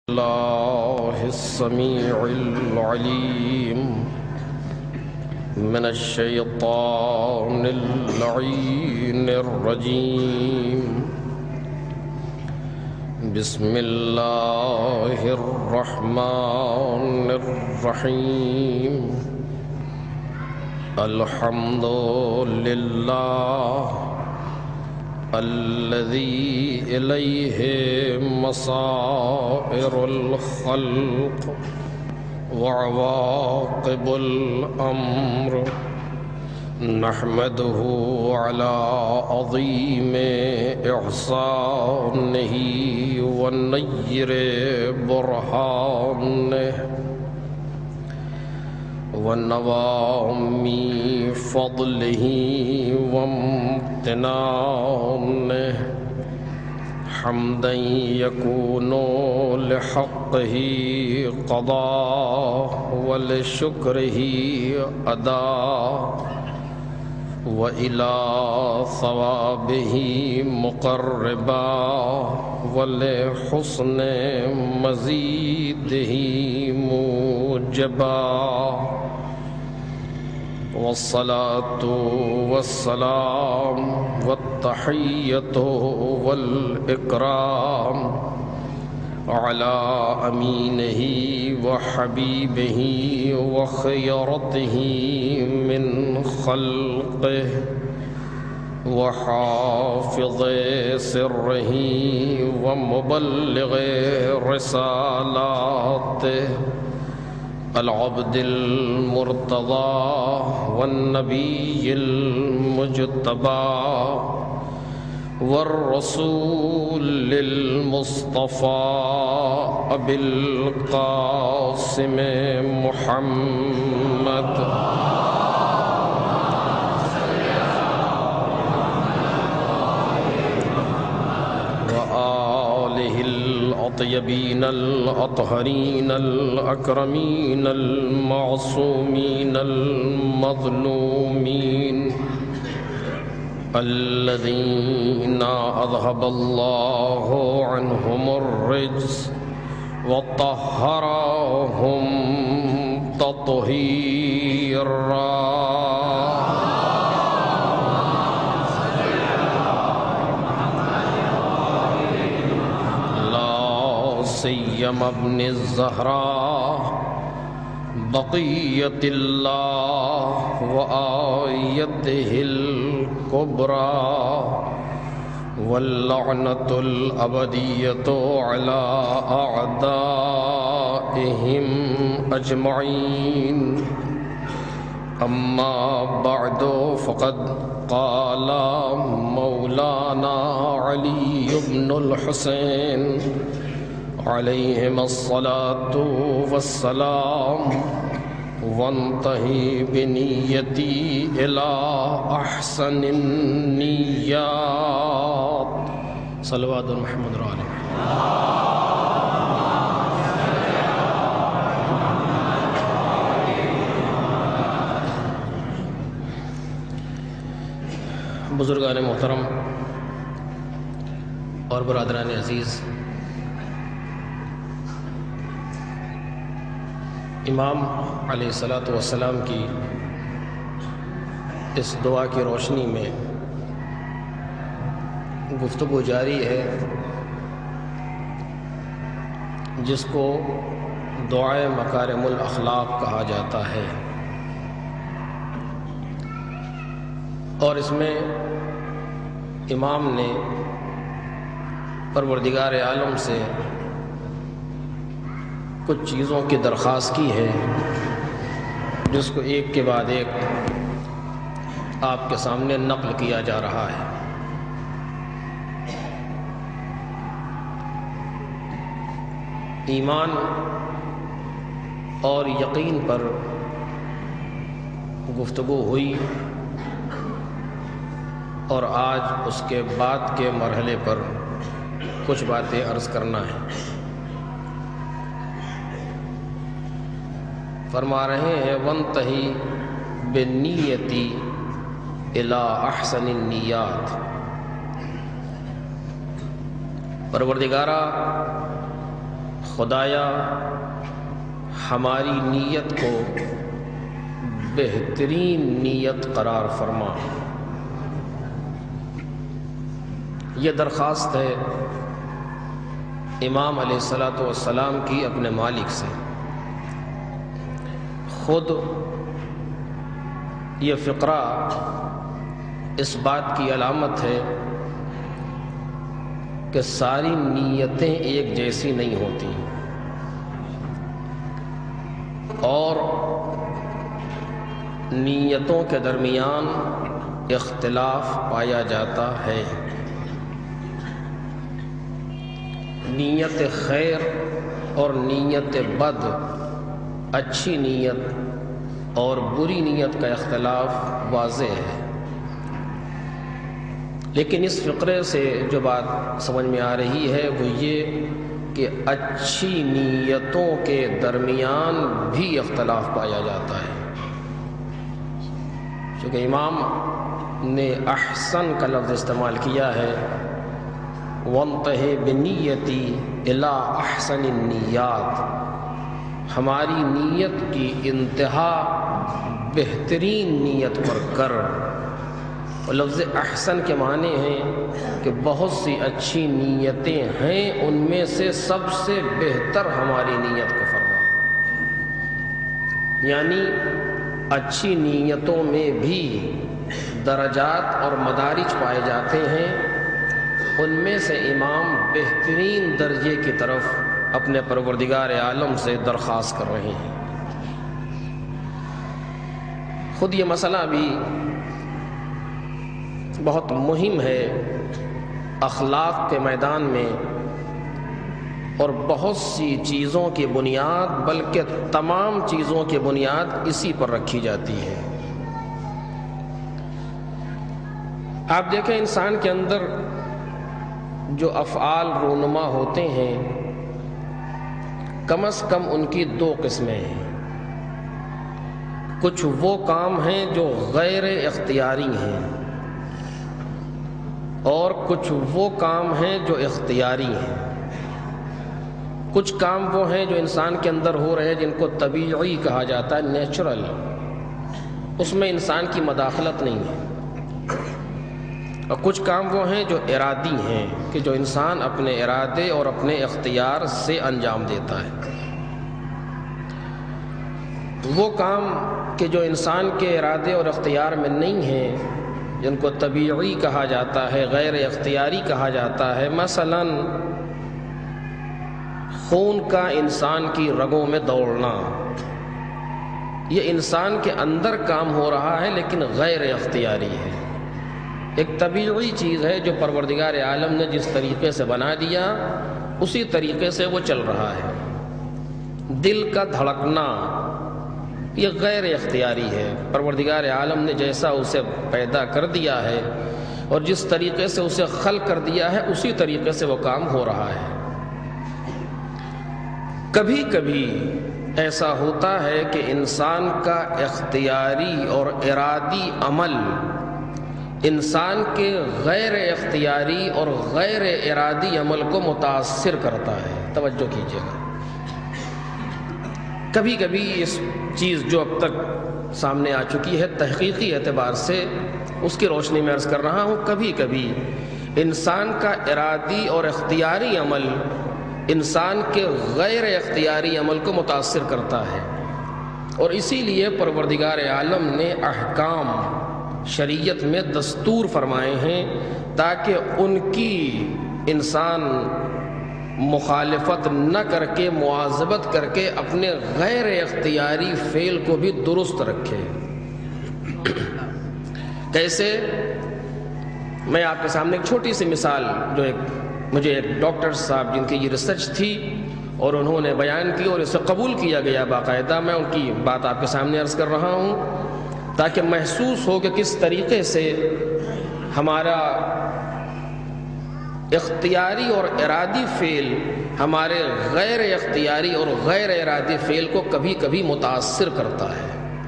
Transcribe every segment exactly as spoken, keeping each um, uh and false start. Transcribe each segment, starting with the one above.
الله السميع العليم من الشيطان اللعين الرجيم. بسم الله الرحمن الرحيم. الحمد لله الذي إليه مصائر الخلق وعواقب الأمر. نحمده على عظيم إحسانه ونير برهانه ونوام فضله وامتنانه. حمدا يكون لحقه قضاء ولشكره أداء وإلى ثوابه مقربا ولحسن مزيده موجبا. والصلاة والسلام والتحية والإكرام على أمينه وحبيبه وخيرته من خلقه وحافظ سره ومبلغ رسالاته العبد المرتضى والنبي المجتبى والرسول المصطفى أبي القاسم محمد وآله الأطيبين الأطهرين الأكرمين المعصومين المظلومين الذين أذهب الله عنهم الرجس وطهرهم تطهيرا. سيما ابن الزهراء بقية الله وآيته الكبرى واللعنة الأبدية على أعدائهم أجمعين. أما بعد فقد قال مولانا علي بن الحسين عليهما الصلاة والسلام وانتهي بنيتي إلى أحسن النيات. صلوات محمد رسول بزرگان محترم اور برادران عزیز، امام علیہ الصلوۃ والسلام کی اس دعا کی روشنی میں گفتگو جاری ہے جس کو دعائے مکارم الاخلاق کہا جاتا ہے، اور اس میں امام نے پروردگار عالم سے کچھ چیزوں کی درخواست کی ہے جس کو ایک کے بعد ایک آپ کے سامنے نقل کیا جا رہا ہے۔ ایمان اور یقین پر گفتگو ہوئی، اور آج اس کے بعد کے مرحلے پر کچھ باتیں عرض کرنا ہے۔ فرما رہے ہیں وانتہی بنیتی الی احسن النیات۔ پروردگارہ خدایا ہماری نیت کو بہترین نیت قرار فرما۔ یہ درخواست ہے امام علیہ الصلاۃ والسلام کی اپنے مالک سے۔ خود یہ فقرہ اس بات کی علامت ہے کہ ساری نیتیں ایک جیسی نہیں ہوتی اور نیتوں کے درمیان اختلاف پایا جاتا ہے۔ نیت خیر اور نیت بد، اچھی نیت اور بری نیت کا اختلاف واضح ہے، لیکن اس فقرے سے جو بات سمجھ میں آ رہی ہے وہ یہ کہ اچھی نیتوں کے درمیان بھی اختلاف پایا جاتا ہے، چونکہ امام نے احسن کا لفظ استعمال کیا ہے، وَانْتَهِ بِنِيَّتِي إِلَىٰ أَحْسَنِ النِّيَّاتِ، ہماری نیت کی انتہا بہترین نیت پر کر۔ اور لفظ احسن کے معنی ہیں کہ بہت سی اچھی نیتیں ہیں، ان میں سے سب سے بہتر ہماری نیت کو فرما، یعنی اچھی نیتوں میں بھی درجات اور مدارج پائے جاتے ہیں، ان میں سے امام بہترین درجے کی طرف اپنے پروردگار عالم سے درخواست کر رہے ہیں۔ خود یہ مسئلہ بھی بہت مہم ہے اخلاق کے میدان میں، اور بہت سی چیزوں کی بنیاد بلکہ تمام چیزوں کی بنیاد اسی پر رکھی جاتی ہے۔ آپ دیکھیں انسان کے اندر جو افعال رونما ہوتے ہیں کم از کم ان کی دو قسمیں ہیں۔ کچھ وہ کام ہیں جو غیر اختیاری ہیں اور کچھ وہ کام ہیں جو اختیاری ہیں۔ کچھ کام وہ ہیں جو انسان کے اندر ہو رہے ہیں جن کو طبیعی کہا جاتا ہے، نیچرل، اس میں انسان کی مداخلت نہیں ہے، اور کچھ کام وہ ہیں جو ارادی ہیں کہ جو انسان اپنے ارادے اور اپنے اختیار سے انجام دیتا ہے۔ وہ کام کہ جو انسان کے ارادے اور اختیار میں نہیں ہیں، جن کو طبیعی کہا جاتا ہے، غیر اختیاری کہا جاتا ہے، مثلاً خون کا انسان کی رگوں میں دوڑنا، یہ انسان کے اندر کام ہو رہا ہے لیکن غیر اختیاری ہے۔ ایک طبیعی چیز ہے جو پروردگار عالم نے جس طریقے سے بنا دیا اسی طریقے سے وہ چل رہا ہے۔ دل کا دھڑکنا یہ غیر اختیاری ہے، پروردگار عالم نے جیسا اسے پیدا کر دیا ہے اور جس طریقے سے اسے خلق کر دیا ہے اسی طریقے سے وہ کام ہو رہا ہے۔ کبھی کبھی ایسا ہوتا ہے کہ انسان کا اختیاری اور ارادی عمل انسان کے غیر اختیاری اور غیر ارادی عمل کو متاثر کرتا ہے۔ توجہ کیجیے گا، کبھی کبھی اس چیز جو اب تک سامنے آ چکی ہے تحقیقی اعتبار سے اس کی روشنی میں عرض کر رہا ہوں، کبھی کبھی انسان کا ارادی اور اختیاری عمل انسان کے غیر اختیاری عمل کو متاثر کرتا ہے، اور اسی لیے پروردگار عالم نے احکام شریعت میں دستور فرمائے ہیں تاکہ ان کی انسان مخالفت نہ کر کے، مواظبت کر کے اپنے غیر اختیاری فعل کو بھی درست رکھے۔ کیسے؟ میں آپ کے سامنے ایک چھوٹی سی مثال، جو ایک مجھے ایک ڈاکٹر صاحب جن کی یہ ریسرچ تھی اور انہوں نے بیان کی اور اسے قبول کیا گیا باقاعدہ، میں ان کی بات آپ کے سامنے عرض کر رہا ہوں تاکہ محسوس ہو کہ کس طریقے سے ہمارا اختیاری اور ارادی فعل ہمارے غیر اختیاری اور غیر ارادی فعل کو کبھی کبھی متاثر کرتا ہے،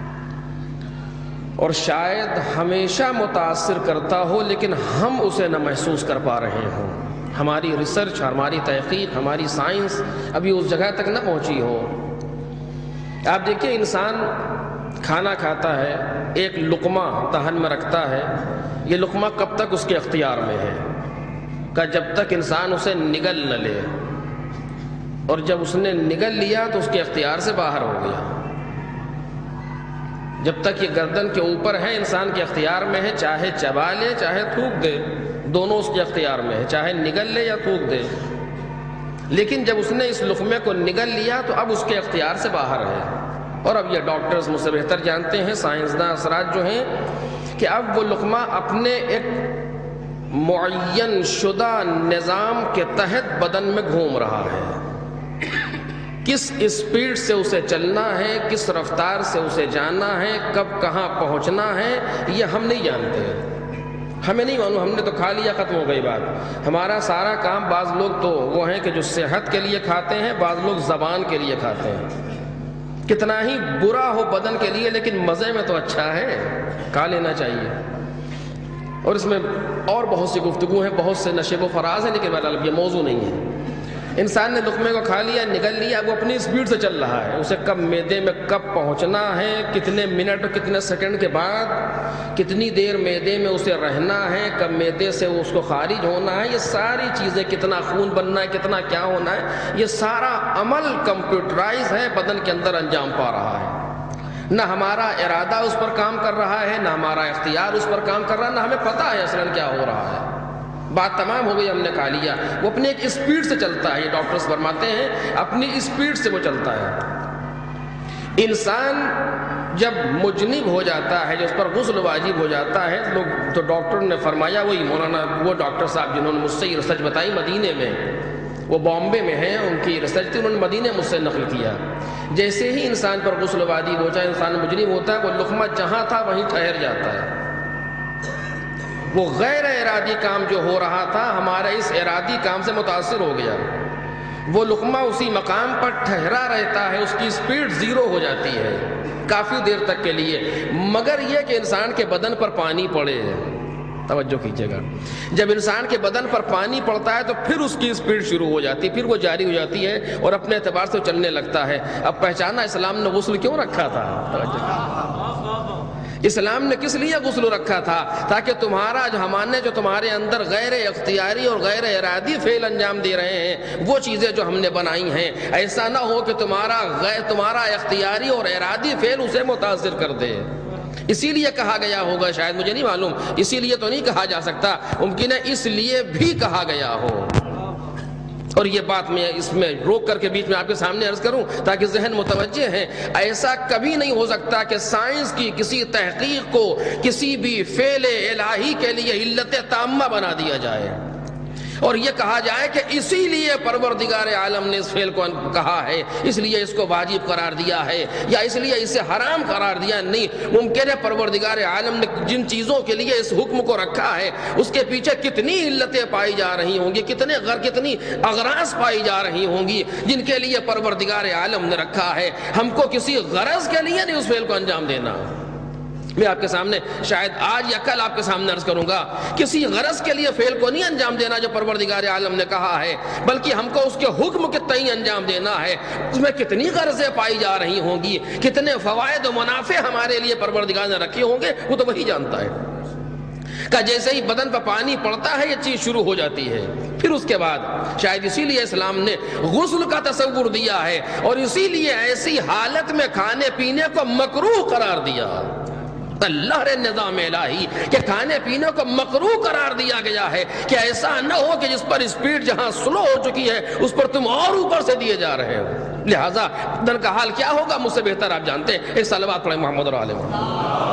اور شاید ہمیشہ متاثر کرتا ہو لیکن ہم اسے نہ محسوس کر پا رہے ہوں۔ ہماری ریسرچ، ہماری تحقیق، ہماری سائنس ابھی اس جگہ تک نہ پہنچی ہو۔ آپ دیکھیے انسان کھانا کھاتا ہے، ایک لقمہ دہن میں رکھتا ہے، یہ لقمہ کب تک اس کے اختیار میں ہے؟ کہ جب تک انسان اسے نگل نہ لے، اور جب اس نے نگل لیا تو اس کے اختیار سے باہر ہو گیا۔ جب تک یہ گردن کے اوپر ہے انسان کے اختیار میں ہے، چاہے چبا لے چاہے تھوک دے، دونوں اس کے اختیار میں ہے، چاہے نگل لے یا تھوک دے۔ لیکن جب اس نے اس لقمے کو نگل لیا تو اب اس کے اختیار سے باہر ہے۔ اور اب یہ ڈاکٹرز مجھ سے بہتر جانتے ہیں، سائنسداں اثرات جو ہیں، کہ اب وہ لقمہ اپنے ایک معین شدہ نظام کے تحت بدن میں گھوم رہا ہے۔ کس اسپیڈ سے اسے چلنا ہے، کس رفتار سے اسے جانا ہے، کب کہاں پہنچنا ہے، یہ ہم نہیں جانتے، ہمیں نہیں معلوم، ہم نے تو کھا لیا ختم ہو گئی بات۔ ہمارا سارا کام، بعض لوگ تو وہ ہیں کہ جو صحت کے لیے کھاتے ہیں، بعض لوگ زبان کے لیے کھاتے ہیں۔ کتنا ہی برا ہو بدن کے لیے لیکن مزے میں تو اچھا ہے، کھا لینا چاہیے۔ اور اس میں اور بہت سی گفتگو ہیں، بہت سے نشیب و فراز ہیں، لیکن بہرحال یہ موضوع نہیں ہے۔ انسان نے لقمے کو کھا لیا، نگل لیا، وہ اپنی اسپیڈ سے چل رہا ہے، اسے کب معدے میں کب پہنچنا ہے، کتنے منٹ اور کتنے سیکنڈ کے بعد کتنی دیر معدے میں اسے رہنا ہے، کب معدے سے اس کو خارج ہونا ہے، یہ ساری چیزیں، کتنا خون بننا ہے، کتنا کیا ہونا ہے، یہ سارا عمل کمپیوٹرائز ہے، بدن کے اندر انجام پا رہا ہے۔ نہ ہمارا ارادہ اس پر کام کر رہا ہے، نہ ہمارا اختیار اس پر کام کر رہا ہے، نہ ہمیں پتہ ہے اصلاً کیا ہو رہا ہے۔ بات تمام ہو گئی، ہم نے کھا لیا۔ وہ اپنی ایک اسپیڈ سے چلتا ہے، یہ ڈاکٹرز فرماتے ہیں اپنی اسپیڈ سے وہ چلتا ہے۔ انسان جب مجنب ہو جاتا ہے، جس پر غسل واجب ہو جاتا ہے، لوگ تو ڈاکٹر نے فرمایا، وہی مولانا وہ ڈاکٹر صاحب جنہوں نے مجھ سے یہ ریسرچ بتائی مدینے میں، وہ بامبے میں ہیں، ان کی ریسرچ تھی، انہوں نے مدینے مجھ سے نقل کیا، جیسے ہی انسان پر غسل واجب ہو جائے، انسان مجنب ہوتا ہے، وہ لقمہ جہاں تھا وہیں ٹھہر جاتا ہے۔ وہ غیر ارادی کام جو ہو رہا تھا ہمارے اس ارادی کام سے متاثر ہو گیا، وہ لقمہ اسی مقام پر ٹھہرا رہتا ہے، اس کی سپیڈ زیرو ہو جاتی ہے کافی دیر تک کے لیے، مگر یہ کہ انسان کے بدن پر پانی پڑے، توجہ کیجئے گا، جب انسان کے بدن پر پانی پڑتا ہے تو پھر اس کی سپیڈ شروع ہو جاتی ہے، پھر وہ جاری ہو جاتی ہے اور اپنے اعتبار سے چلنے لگتا ہے۔ اب پہچانا اسلام نے غسل کیوں رکھا تھا؟ اسلام نے کس لیے غسل رکھا تھا؟ تاکہ تمہارا جو ہمارے جو تمہارے اندر غیر اختیاری اور غیر ارادی فعل انجام دے رہے ہیں، وہ چیزیں جو ہم نے بنائی ہیں، ایسا نہ ہو کہ تمہارا غیر تمہارا اختیاری اور ارادی فعل اسے متاثر کر دے۔ اسی لیے کہا گیا ہوگا، شاید مجھے نہیں معلوم، اسی لیے تو نہیں کہا جا سکتا، ممکن ہے اس لیے بھی کہا گیا ہو۔ اور یہ بات میں اس میں روک کر کے بیچ میں آپ کے سامنے عرض کروں تاکہ ذہن متوجہ ہیں، ایسا کبھی نہیں ہو سکتا کہ سائنس کی کسی تحقیق کو کسی بھی فعل الہی کے لیے علت تامہ بنا دیا جائے اور یہ کہا جائے کہ اسی لیے پروردگار عالم نے اس فعل کو کہا ہے، اس لیے اس کو واجب قرار دیا ہے یا اس لیے اسے حرام قرار دیا۔ نہیں، ممکن ہے پروردگار عالم نے جن چیزوں کے لیے اس حکم کو رکھا ہے اس کے پیچھے کتنی علتیں پائی جا رہی ہوں گی، کتنے غر کتنی اغراض پائی جا رہی ہوں گی جن کے لیے پروردگار عالم نے رکھا ہے۔ ہم کو کسی غرض کے لیے نہیں اس فعل کو انجام دینا۔ میں آپ کے سامنے شاید آج یا کل آپ کے سامنے عرض کروں گا، کسی غرض کے لیے فعل کو نہیں انجام دینا جو پروردگار عالم نے کہا ہے، بلکہ ہم کو اس کے حکم کے تئیں انجام دینا ہے۔ اس میں کتنی غرضیں پائی جا رہی ہوں گی، کتنے فوائد و منافع ہمارے لیے پروردگار نے رکھے ہوں گے، وہ تو وہی جانتا ہے۔ کہ جیسے ہی بدن پر پانی پڑتا ہے یہ چیز شروع ہو جاتی ہے، پھر اس کے بعد شاید اسی لیے اسلام نے غسل کا تصور دیا ہے اور اسی لیے ایسی حالت میں کھانے پینے کو مکروہ قرار دیا۔ اللہ رے نظام الہی کہ کھانے پینے کو مکروہ قرار دیا گیا ہے کہ ایسا نہ ہو کہ جس پر اسپیڈ جہاں سلو ہو چکی ہے اس پر تم اور اوپر سے دیے جا رہے ہو۔ لہٰذا بدن کا حال کیا ہوگا مجھ سے بہتر آپ جانتے ہیں۔ ایک صلوات پڑھیں محمد اور آل محمد۔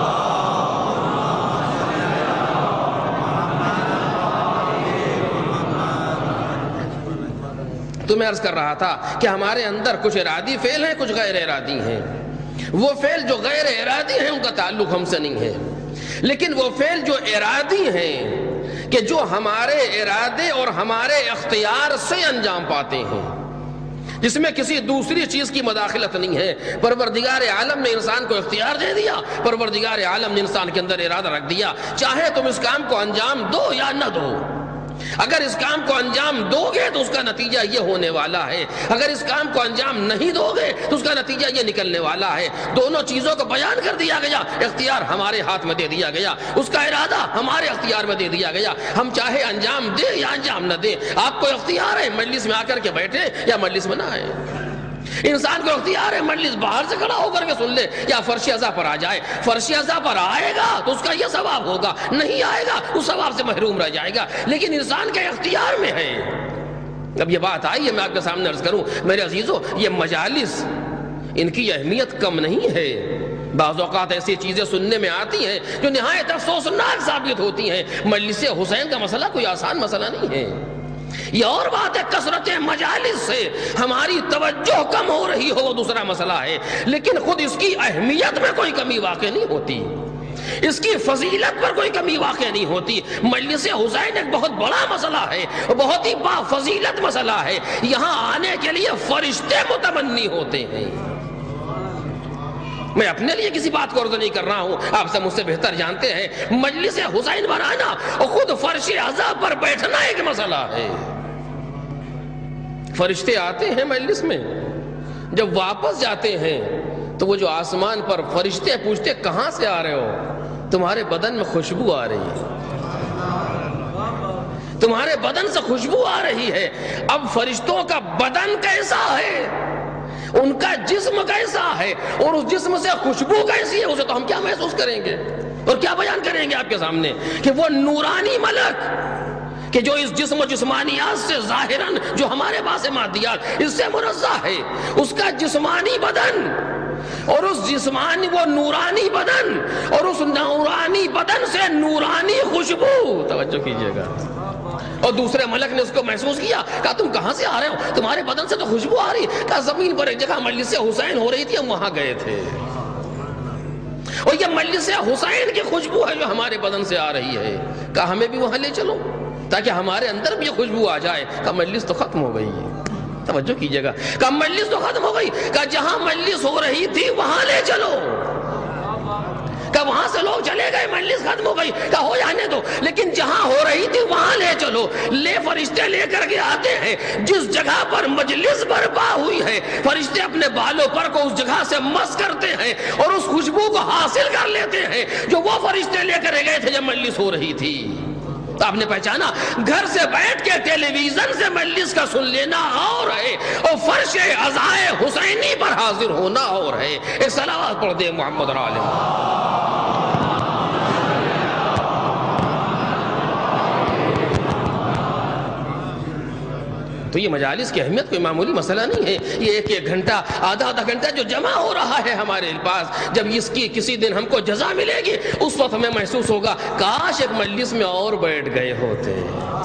تو میں عرض کر رہا تھا کہ ہمارے اندر کچھ ارادی فعل ہیں، کچھ غیر ارادی ہیں۔ وہ فعل جو غیر ارادی ہیں ان کا تعلق ہم سے نہیں ہے، لیکن وہ فعل جو ارادی ہیں کہ جو ہمارے ارادے اور ہمارے اختیار سے انجام پاتے ہیں، جس میں کسی دوسری چیز کی مداخلت نہیں ہے۔ پروردگار عالم نے انسان کو اختیار دے دیا، پروردگار عالم نے انسان کے اندر ارادہ رکھ دیا، چاہے تم اس کام کو انجام دو یا نہ دو۔ اگر اس کام کو انجام دو گے تو اس کا نتیجہ یہ ہونے والا ہے، اگر اس کام کو انجام نہیں دو گے تو اس کا نتیجہ یہ نکلنے والا ہے۔ دونوں چیزوں کو بیان کر دیا گیا، اختیار ہمارے ہاتھ میں دے دیا گیا، اس کا ارادہ ہمارے اختیار میں دے دیا گیا، ہم چاہے انجام دیں یا انجام نہ دیں۔ آپ کو اختیار ہے مجلس میں آ کر کے بیٹھے یا مجلس میں نہ آئے، انسان کو اختیار ہے مجلس باہر سے کھڑا ہو کر کے سن لے یا فرش عزا پر آ جائے۔ فرش عزا پر آئے گا تو اس کا یہ ثواب ہوگا، نہیں آئے گا اس ثواب سے محروم رہ جائے گا، لیکن انسان کے اختیار میں ہے۔ اب یہ بات آئی ہے، میں آپ کے سامنے عرض کروں میرے عزیزو، یہ مجالس ان کی اہمیت کم نہیں ہے۔ بعض اوقات ایسی چیزیں سننے میں آتی ہیں جو نہایت افسوسناک ثابت ہوتی ہیں۔ مجلس حسین کا مسئلہ کوئی آسان مسئلہ نہیں ہے۔ یہ اور بات ہے کثرت مجالس سے ہماری توجہ کم ہو رہی ہو، وہ دوسرا مسئلہ ہے، لیکن خود اس کی اہمیت میں کوئی کمی واقع نہیں ہوتی، اس کی فضیلت پر کوئی کمی واقع نہیں ہوتی۔ مجلس حسین ایک بہت بڑا مسئلہ ہے، بہت ہی با فضیلت مسئلہ ہے، یہاں آنے کے لیے فرشتے متمنی ہوتے ہیں۔ میں اپنے لیے کسی بات کو عرض نہیں کر رہا ہوں، آپ سے مجھ سے بہتر جانتے ہیں مجلس حسین پر آنا اور خود فرش عزا پر بیٹھنا ایک مسئلہ ہے۔ فرشتے آتے ہیں مجلس میں، جب واپس جاتے ہیں تو وہ جو آسمان پر فرشتے پوچھتے کہاں سے آ رہے ہو؟ تمہارے بدن میں خوشبو آ رہی ہے، تمہارے بدن سے خوشبو آ رہی ہے۔ اب فرشتوں کا بدن کیسا ہے، ان کا جسم کیسا ہے، اور اس جسم سے خوشبو کیسی ہے، اسے تو ہم کیا محسوس کریں گے اور کیا بیان کریں گے آپ کے سامنے کہ وہ نورانی ملک کہ جو اس جسم و جسمانیات سے ظاہراً جو ہمارے پاس مادیات اس سے منزہ ہے، اس کا جسمانی بدن اور اس جسمانی وہ نورانی بدن اور اس نورانی بدن سے نورانی خوشبو، توجہ کیجئے گا، اور دوسرے ملک نے اس کو محسوس کیا، کہا تم کہاں سے آ رہے ہو، تمہارے بدن سے تو خوشبو آ رہی، کہا زمین پر ایک جگہ مجلس حسین ہو رہی تھی ہم وہاں گئے تھے، اور یہ مجلس حسین کی خوشبو ہے جو ہمارے بدن سے آ رہی ہے، کہا ہمیں بھی وہاں لے چلو تاکہ ہمارے اندر بھی یہ خوشبو آ جائے۔ کہا مجلس تو ختم ہو گئی ہے، توجہ کیجئے گا، کہا مجلس تو ختم ہو گئی، کہا جہاں مجلس ہو رہی تھی وہاں لے چلو، کہ وہاں سے لوگ چلے گئے مجلس ختم ہو گئی، کہ ہو جانے دو، لیکن جہاں ہو رہی تھی وہاں لے چلو۔ لے فرشتے لے کر کے آتے ہیں جس جگہ پر مجلس برپا ہوئی ہے، فرشتے اپنے بالوں پر کو اس جگہ سے مس کرتے ہیں اور اس خوشبو کو حاصل کر لیتے ہیں جو وہ فرشتے لے کر گئے تھے جب مجلس ہو رہی تھی۔ تو آپ نے پہچانا گھر سے بیٹھ کے ٹیلی ویژن سے مجلس کا سن لینا اور ہے، اور فرش عزائے حسینی پر حاضر ہونا اور ہے۔ ایک صلوات پڑھ دے محمد علیہ۔ تو یہ مجالس کی اہمیت کوئی معمولی مسئلہ نہیں ہے، یہ ایک ایک گھنٹہ آدھا آدھا گھنٹہ جو جمع ہو رہا ہے ہمارے پاس، جب اس کی کسی دن ہم کو جزا ملے گی اس وقت ہمیں محسوس ہوگا کاش ایک مجلس میں اور بیٹھ گئے ہوتے،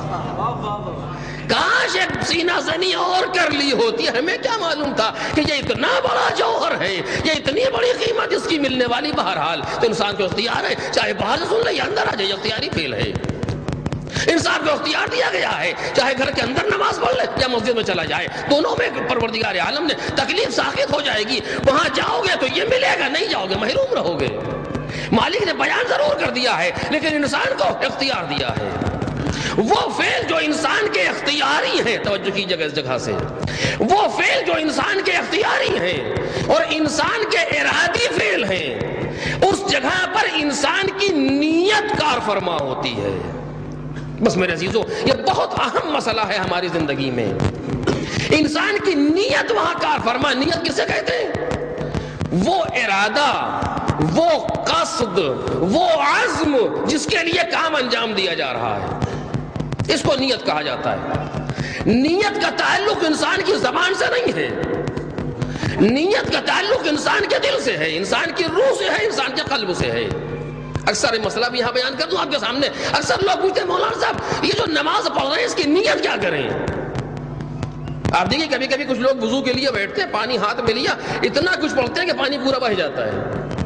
کاش ایک سینہ زنی اور کر لی ہوتی۔ ہمیں کیا معلوم تھا کہ یہ اتنا بڑا جوہر ہے، یہ اتنی بڑی قیمت اس کی ملنے والی۔ بہرحال تو انسان کو اختیار ہے، چاہے باہر سے سن لے یا اندر آ جائے، اختیاری فیل ہے، انسان کو اختیار دیا گیا ہے، چاہے گھر کے اندر نماز پڑھ لے یا مسجد میں چلا جائے، دونوں میں پروردگار عالم نے تکلیف ساخت ہو جائے گی، وہاں جاؤ گے تو یہ ملے گا، نہیں جاؤ گے محروم رہو گے۔ مالک نے بیان ضرور کر دیا ہے لیکن انسان کو اختیار دیا ہے، وہ فعل جو انسان کے اختیاری ہیں، توجہ کیجئے گا اس جگہ سے، وہ فعل جو انسان کے اختیاری ہیں اور انسان کے ارادی فعل ہیں، اس جگہ پر انسان کی نیت کار فرما ہوتی ہے۔ بس میرے عزیزو یہ بہت اہم مسئلہ ہے ہماری زندگی میں، انسان کی نیت وہاں کار فرما۔ نیت کسے کہتے ہیں؟ وہ ارادہ، وہ قصد، وہ عزم جس کے لیے کام انجام دیا جا رہا ہے، اس کو نیت کہا جاتا ہے۔ نیت کا تعلق انسان کی زبان سے نہیں ہے، نیت کا تعلق انسان کے دل سے ہے، انسان کی روح سے ہے، انسان کے قلب سے ہے۔ اکثر یہ مسئلہ بھی یہاں بیان کر دوں آپ کے سامنے، اکثر لوگ پوچھتے ہیں مولانا صاحب یہ جو نماز پڑھ رہے ہیں اس کی نیت کیا کریں؟ آپ دیکھیں کبھی کبھی کچھ لوگ وضو کے لیے بیٹھتے ہیں، پانی ہاتھ میں لیا، اتنا کچھ پڑھتے ہیں کہ پانی پورا بہہ جاتا ہے۔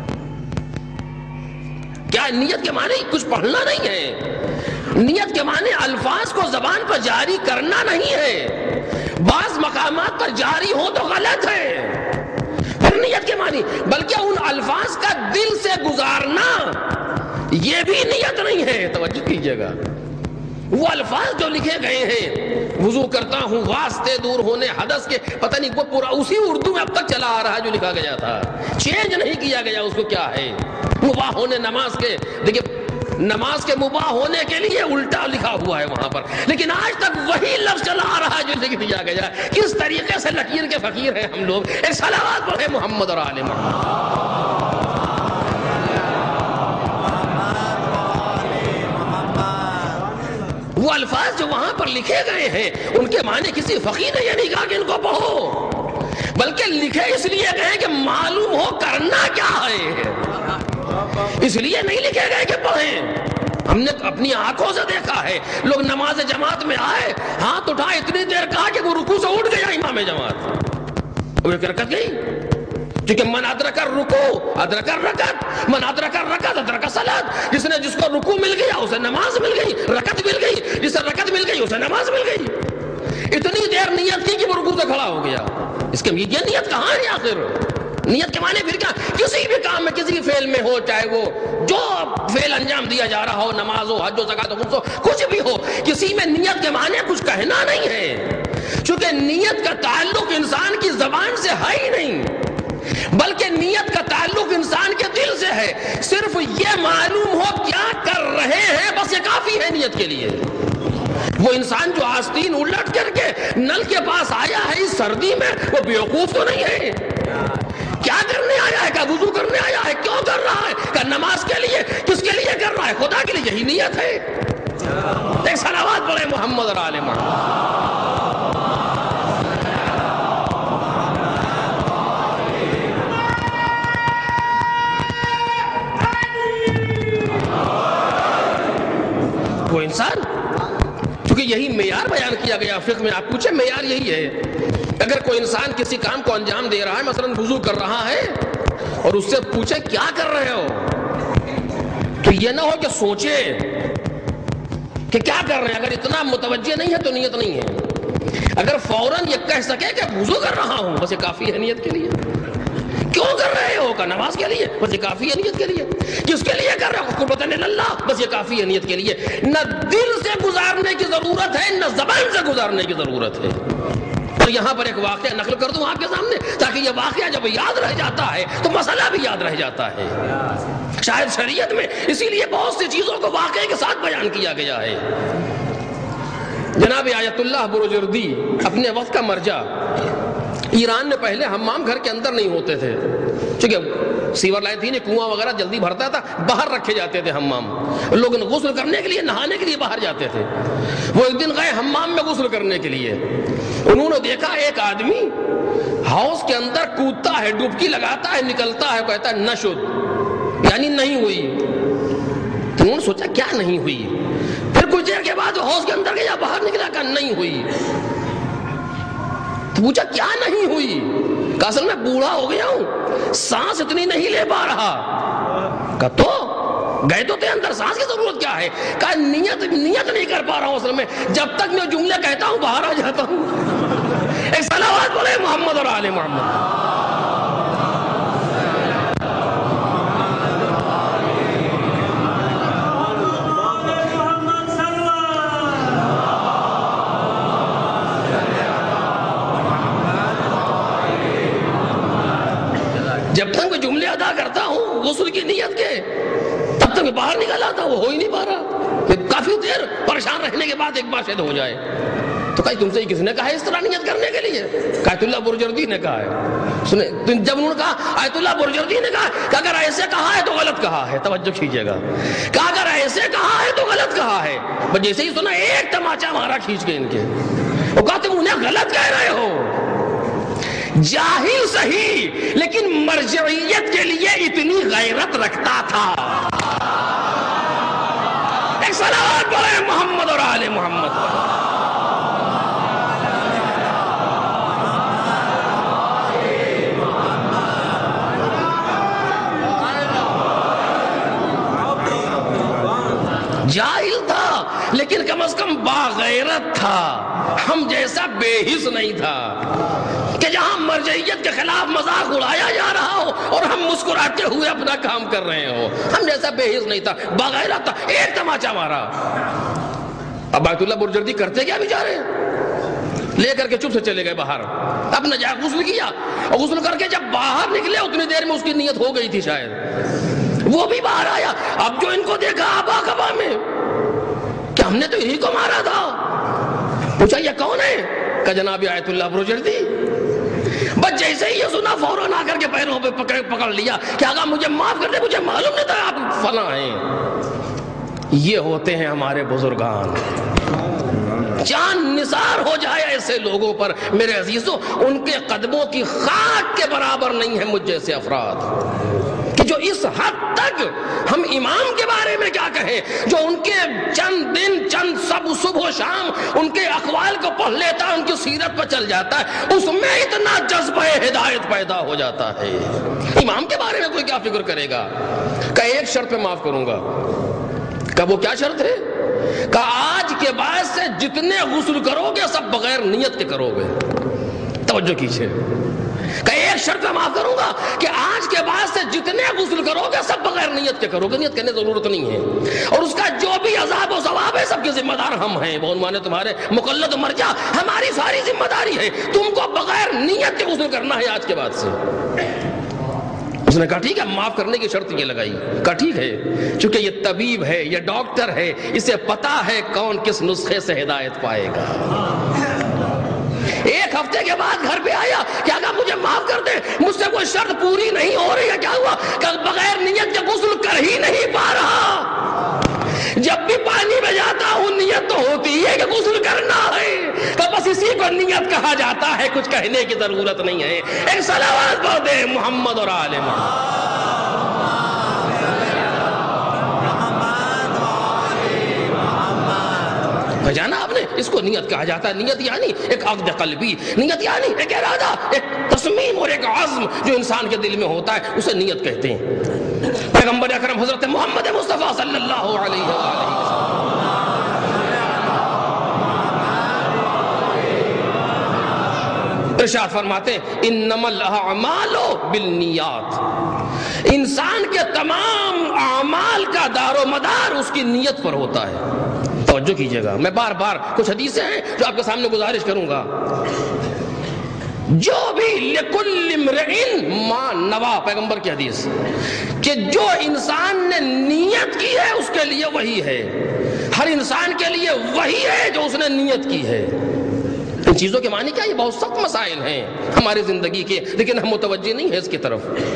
کیا نیت کے معنی کچھ پڑھنا نہیں ہے، نیت کے معنی الفاظ کو زبان پر جاری کرنا نہیں ہے، بعض مقامات پر جاری ہو تو غلط ہے، پھر نیت کے معنی بلکہ ان الفاظ کا دل سے گزارنا یہ بھی نیت نہیں ہے، توجہ کیجئے گا، وہ الفاظ جو لکھے گئے ہیں، وضو کرتا ہوں واسطے دور ہونے حدث کے، پتہ نہیں وہ پورا اسی اردو میں اب تک چلا آ رہا ہے جو لکھا گیا تھا، چینج نہیں کیا گیا اس کو. کیا ہے مباح ہونے نماز کے؟ دیکھیں نماز کے مباح ہونے کے لیے الٹا لکھا ہوا ہے وہاں پر، لیکن آج تک وہی لفظ چلا آ رہا ہے جو لکھ دیا گیا. کس طریقے سے لکیر کے فقیر ہیں ہم لوگ. ایک صلوات پڑھے محمد اور آل محمد. وہ الفاظ جو وہاں پر لکھے گئے ہیں ان کے معنی کسی فقیر نے یہ نہیں کہا کہ ان کو پڑھو، بلکہ لکھے اس لیے گئے کہ معلوم ہو کرنا کیا ہے. اس لیے نہیں لکھے گئے کہ پڑھیں. ہم نے اپنی آنکھوں سے دیکھا ہے لوگ نماز جماعت میں آئے، ہاتھ اٹھائے، اتنی دیر کہا کہ وہ رکوع سے اٹھ گیا امام جماعت. وہ ایک رکعت گئی، کیونکہ من ادرک الرکوع ادرک الرکعت، من ادرک الرکعت ادرک الصلاۃ. جس نے جس کو رکوع مل گیا اسے نماز مل گئی، رکعت مل گئی. جسے رکعت مل گئی اسے نماز مل گئی. اتنی دیر نیت کی کہ وہ رکوع سے کھڑا ہو گیا. اس کے یہ نیت کہاں ہے آخر؟ نیت کے معنی پھر کیا؟ کسی بھی کام میں، کسی فعل میں ہو، چاہے وہ جو فعل انجام دیا جا رہا ہو، نماز ہو، حج ہو، زکات ہو، خمس ہو، کچھ بھی ہو، کسی میں نیت کے معنی کچھ کہنا نہیں ہے. چونکہ نیت کا تعلق انسان کی زبان سے ہے ہی نہیں، بلکہ نیت کا تعلق انسان کے دل سے ہے. صرف یہ معلوم ہو کیا کر رہے ہیں، بس یہ کافی ہے نیت کے لیے. وہ انسان جو آستین الٹ کر کے نل کے پاس آیا ہے اس سردی میں، وہ بیوقوف تو نہیں ہے. کیا کرنے آیا ہے؟ کیا وضو کرنے آیا ہے؟ کیوں کر رہا ہے؟ کیا نماز کے لیے؟ کس کے لیے کر رہا ہے؟ خدا کے لیے. یہی نیت ہے. ایک صلوات پڑھے محمد اور آل محمد. وہ انسان، کیونکہ یہی معیار بیان کیا گیا فقہ میں. آپ پوچھیں معیار یہی ہے. اگر کوئی انسان کسی کام کو انجام دے رہا ہے، مثلا وضو کر رہا ہے، اور اس سے پوچھے کیا کر رہے ہو، تو یہ نہ ہو کہ سوچے کہ کیا کر رہے ہیں. اگر اتنا متوجہ نہیں ہے تو نیت نہیں ہے. اگر فوراً یہ کہہ سکے کہ وضو کر رہا ہوں، بس یہ کافی ہے نیت کے لیے. کیوں کر رہے ہو؟ کہ نماز کے لیے، بس یہ کافی ہے نیت کے لیے. کس کے لیے کر رہے ہو؟ قربت اللہ، بس یہ کافی ہے نیت کے لیے. نہ دل سے گزارنے کی ضرورت ہے، نہ زبان سے گزارنے کی ضرورت ہے. اور یہاں پر ایک واقعہ نقل کر دوں آپ کے سامنے، تاکہ یہ واقعہ جب یاد رہ جاتا ہے تو مسئلہ بھی یاد رہ جاتا ہے. شاید شریعت میں اسی لیے بہت سی چیزوں کو واقعے کے ساتھ بیان کیا گیا ہے. جناب آیت اللہ بروجردی اپنے وقت کا مرجع. ایران میں پہلے حمام گھر کے اندر نہیں ہوتے تھے، چونکہ سیور لائن تھی نہیں، کنواں وغیرہ جلدی بھرتا تھا، باہر رکھے جاتے تھے حمام. لوگ غسل کرنے کے لیے، نہانے کے لیے باہر جاتے تھے. وہ ایک دن گئے حمام میں غسل کرنے کے لیے. انہوں نے دیکھا ایک آدمی ہاؤس کے اندر کودتا ہے، ڈبکی لگاتا ہے، نکلتا ہے، کہتا ہے نشد، یعنی نہیں ہوئی. تو انہوں نے سوچا کیا نہیں ہوئی. پھر کچھ دیر کے بعد ہاؤس کے اندر گیا، باہر نکلا، کہا نہیں ہوئی. تو پوچھا کیا نہیں ہوئی؟ کہا اصل میں بوڑھا ہو گیا ہوں، سانس اتنی نہیں لے پا رہا. کہا تو گئے تو تھے اندر، سانس کی ضرورت کیا ہے؟ کہا نیت نیت نہیں کر پا رہا ہوں اصل میں، جب تک میں جملے کہتا ہوں باہر آ جاتا ہوں. ایک صلوات بولے محمد اور آل محمد. جب تک میں جملے ادا کرتا ہوں غسل کی نیت کے، تب تک میں باہر نکل آتا، وہ ہو ہی نہیں پا رہا. کافی دیر پریشان رہنے کے بعد ایک بار شاید ہو جائے. تو کہا تم سے کس نے کہا ہے اس طرح نیت کرنے کے لیے؟ آیت اللہ برجردی نے کہا ہے. سنیں، جب انہوں نے کہا آیت اللہ برجردی نے کہا کہ اگر ایسے کہا ہے تو غلط کہا ہے. توجہ کیجیے گا. کہا اگر ایسے کہا ہے تو غلط کہا ہے. بس جیسے ہی سنا ایک تماچا مارا کھینچ کے ان کے. وہ کہا تم انہیں غلط کہہ رہے ہو. جاہل صحیح لیکن مرجعیت کے لیے اتنی غیرت رکھتا تھا. ایک صلوات پڑھیں محمد اور آل محمد. جاہل تھا لیکن کم از کم باغیرت تھا. ہم جیسا بے حس نہیں تھا کہ جہاں مرجعیت کے خلاف مذاق اڑایا جا رہا ہو اور ہم مسکراتے ہوئے اپنا کام کر رہے ہو. ہم جیسا بے حس نہیں تھا، باغیرت تھا. ایک تماچا مارا. اب بیت اللہ برجردی کرتے کیا بیچارے؟ لے کر کے چپ سے چلے گئے باہر، اب نہ جا غسل کیا، اور غسل کر کے جب باہر نکلے اتنی دیر میں اس کی نیت ہو گئی تھی شاید، وہ بھی باہر آیا۔ اب جو ان کو دیکھا آبا کبا میں کہ ہم نے تو یہی کو مارا تھا، پوچھا یہ کون ہے؟ کہ جناب آیت اللہ برجردی۔ بس جیسے ہی یہ سنا فوراً آ کر کے پیروں پہ پکڑ پکڑ لیا کہ آقا مجھے معاف کر دے، مجھے معلوم نہیں تھا آپ فلاں ہیں۔ یہ ہوتے ہیں ہمارے بزرگان، جان نثار ہو جائے ایسے لوگوں پر میرے عزیزوں، ان کے قدموں کی خاک کے برابر نہیں ہے مجھ جیسے افراد، کہ جو اس حد تک ہم امام کے بارے میں کیا کہیں، جو ان کے چند دن چند سب صبح و شام ان کے اقوال کو پڑھ لیتا ہے، ان کی سیرت پر چل جاتا ہے، اس میں اتنا جذبہ ہدایت پیدا ہو جاتا ہے۔ امام کے بارے میں کوئی کیا فکر کرے گا کہ ایک شرط پہ معاف کروں گا، کہ وہ کیا شرط ہے؟ کہ آج کے بعد سے جتنے غسل کرو گے سب بغیر نیت کے کرو گے۔ توجہ کیجئے، کہ ایک شرط میں معاف کروں گا کہ آج کے بعد سے جتنے غسل کرو گے سب بغیر نیت کے کرو گے، نیت کرنے کی ضرورت نہیں ہے، اور اس کا جو بھی عذاب و ثواب ہے سب کے ذمہ دار ہم ہیں، بہن مانے تمہارے مقلد مرجع، ہماری ساری ذمہ داری ہے، تم کو بغیر نیت کے غسل کرنا ہے آج کے بعد سے۔ اس نے کہا ٹھیک ہے، معاف کرنے کی شرط یہ لگائی، کہا ٹھیک ہے، چونکہ یہ طبیب ہے، یہ ڈاکٹر ہے، اسے پتا ہے کون کس نسخے سے ہدایت پائے گا۔ ایک ہفتے کے بعد گھر پہ آیا، کیا کہا مجھے معاف کر دے، مجھ سے کوئی شرط پوری نہیں ہو رہی ہے۔ کیا ہوا؟ کہ بغیر نیت کے غسل کر ہی نہیں پا رہا، جب بھی پانی میں جاتا ہوں نیت تو ہوتی ہے کہ غسل کرنا ہے، تو بس اسی کو نیت کہا جاتا ہے، کچھ کہنے کی ضرورت نہیں ہے۔ ایک صلوات پڑھ دے محمد اور آل محمد۔ جانا آپ نے، اس کو نیت کہا جاتا ہے۔ نیت یعنی ایک عقد قلبی، نیت یعنی ایک ارادہ، ایک تصمیم اور ایک عزم جو انسان کے دل میں ہوتا ہے، اسے نیت کہتے ہیں۔ پیغمبر اکرم حضرت محمد مصطفیٰ صلی اللہ علیہ وآلہ وسلم ارشاد فرماتے ہیں انما الاعمال بالنیات، انسان کے تمام اعمال کا دار و مدار اس کی نیت پر ہوتا ہے۔ توجہ کیجئے گا، میں بار بار کچھ حدیثیں ہیں جو آپ کے سامنے گزارش کروں گا۔ جو بھی لکل امرئ ما نوا، پیغمبر کی حدیث، کہ جو انسان نے نیت کی ہے اس کے لیے وہی ہے، ہر انسان کے لیے وہی ہے جو اس نے نیت کی ہے۔ ان چیزوں کے معنی کیا؟ یہ بہت سخت مسائل ہیں ہماری زندگی کے، لیکن ہم متوجہ نہیں ہیں اس کی طرف۔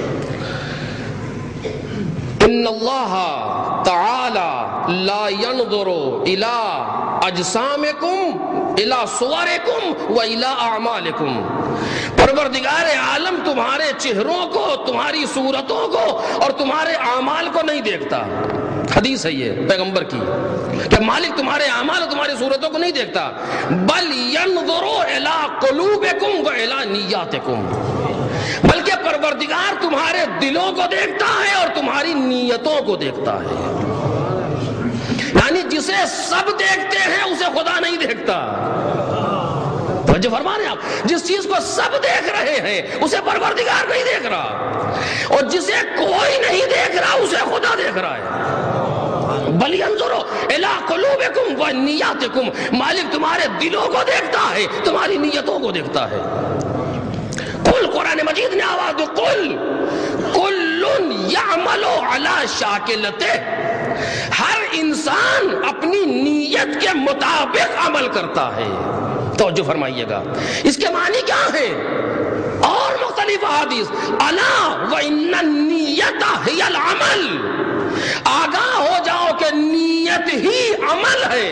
ان اللہ تعالی لا ينظر الى اجسامکم الى صورکم و الى اعمالکم، پروردگار عالم تمہارے چہروں کو، تمہاری صورتوں کو اور تمہارے اعمال کو نہیں دیکھتا۔ حدیث ہے یہ پیغمبر کی، کہ مالک تمہارے اعمال اور تمہاری صورتوں کو نہیں دیکھتا، بل ينظر الى قلوبکم و الى نیاتکم، بلکہ پروردگار تمہارے دلوں کو دیکھتا ہے اور تمہاری نیتوں کو دیکھتا ہے۔ یعنی جسے سب دیکھتے ہیں اسے خدا نہیں دیکھتا۔ توجہ فرما رہے ہیں آپ، جس چیز کو سب دیکھ رہے ہیں اسے پروردگار نہیں دیکھ رہا، اور جسے کوئی نہیں دیکھ رہا اسے خدا دیکھ رہا ہے۔ بل ينظروا الى قلوبکم و نیاتکم، مالک تمہارے دلوں کو دیکھتا ہے، تمہاری نیتوں کو دیکھتا ہے۔ قل، قرآن مجید نے آواز دی، قل کل یعمل علی شاکلتہ، ہر انسان اپنی نیت کے مطابق عمل کرتا ہے۔ توجہ فرمائیے گا، اس کے معنی کیا ہے؟ اور مختلف احادیث، الا وان النیۃ ہی العمل، آگاہ ہو جاؤ کہ نیت ہی عمل ہے۔